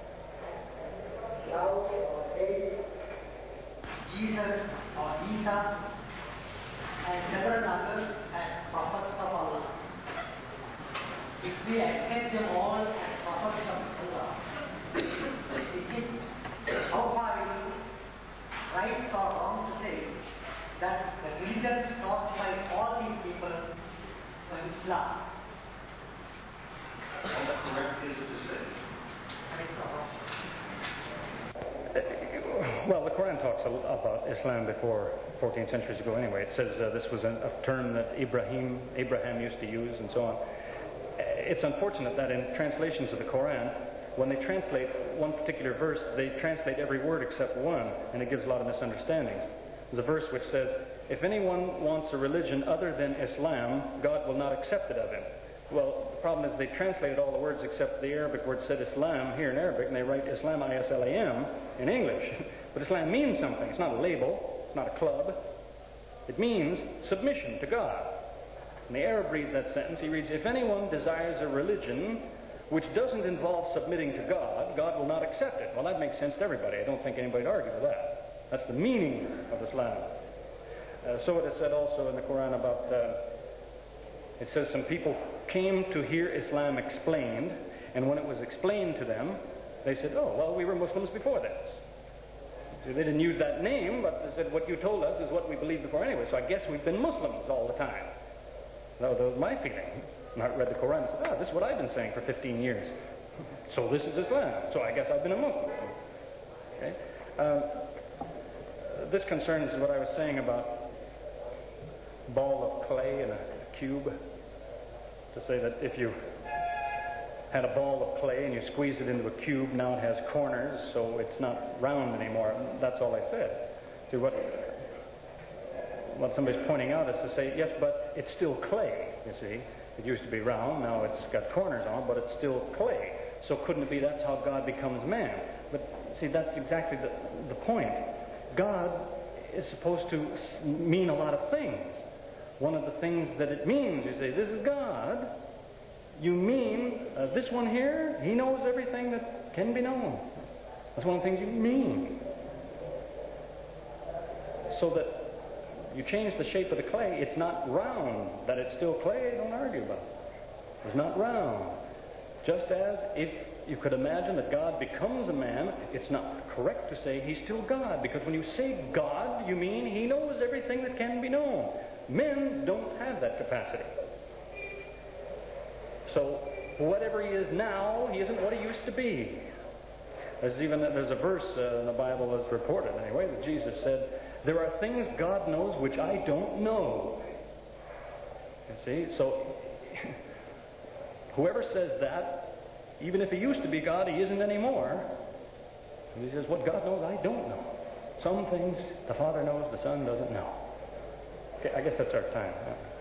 S5: Daud or David, Jesus or Isa, and several others as prophets of Allah. If we accept them all as prophets of Allah, it is how far it is right or wrong to say that the religions taught by all these people were Islam.
S4: How correct is it to say?
S2: Well, the Quran talks a lot about Islam before fourteen centuries ago anyway. It says uh, this was a, a term that Ibrahim, Abraham used to use and so on. It's unfortunate that in translations of the Quran, when they translate one particular verse, they translate every word except one, and it gives a lot of misunderstandings. There's a verse which says, if anyone wants a religion other than Islam, God will not accept it of him. Well, the problem is they translated all the words except the Arabic word said Islam here in Arabic, and they write Islam, I S L A M, in English. But Islam means something. It's not a label. It's not a club. It means submission to God. And the Arab reads that sentence. He reads, if anyone desires a religion which doesn't involve submitting to God, God will not accept it. Well, that makes sense to everybody. I don't think anybody would argue with that. That's the meaning of Islam. Uh, so it is said also in the Quran about, uh, it says some people came to hear Islam explained, and when it was explained to them, they said, oh, well, we were Muslims before this. So they didn't use that name, but they said, what you told us is what we believed before anyway, so I guess we've been Muslims all the time. That was my feeling. And I read the Quran and said, ah, this is what I've been saying for fifteen years. So this is Islam. So I guess I've been a Muslim. Okay? Uh, this concerns what I was saying about ball of clay and a cube. To say that if you had a ball of clay and you squeeze it into a cube, now it has corners, so it's not round anymore. That's all I said. See, what, what somebody's pointing out is to say, yes, but it's still clay, you see. It used to be round, now it's got corners on, but it's still clay. So couldn't it be that's how God becomes man? But see, that's exactly the, the point. God is supposed to mean a lot of things. One of the things that it means, you say, this is God. You mean, uh, this one here, he knows everything that can be known. That's one of the things you mean. So that you change the shape of the clay, it's not round. That it's still clay, don't argue about it. It's not round. Just as if you could imagine that God becomes a man, it's not correct to say he's still God. Because when you say God, you mean he knows everything that can be known. Men don't have that capacity. So, whatever he is now, he isn't what he used to be. There's even there's a verse uh, in the Bible that's reported anyway that Jesus said, there are things God knows which I don't know. You see, so whoever says that, even if he used to be God, he isn't anymore. He says, what God knows, I don't know. Some things the Father knows, the Son doesn't know. Okay, I guess that's our time.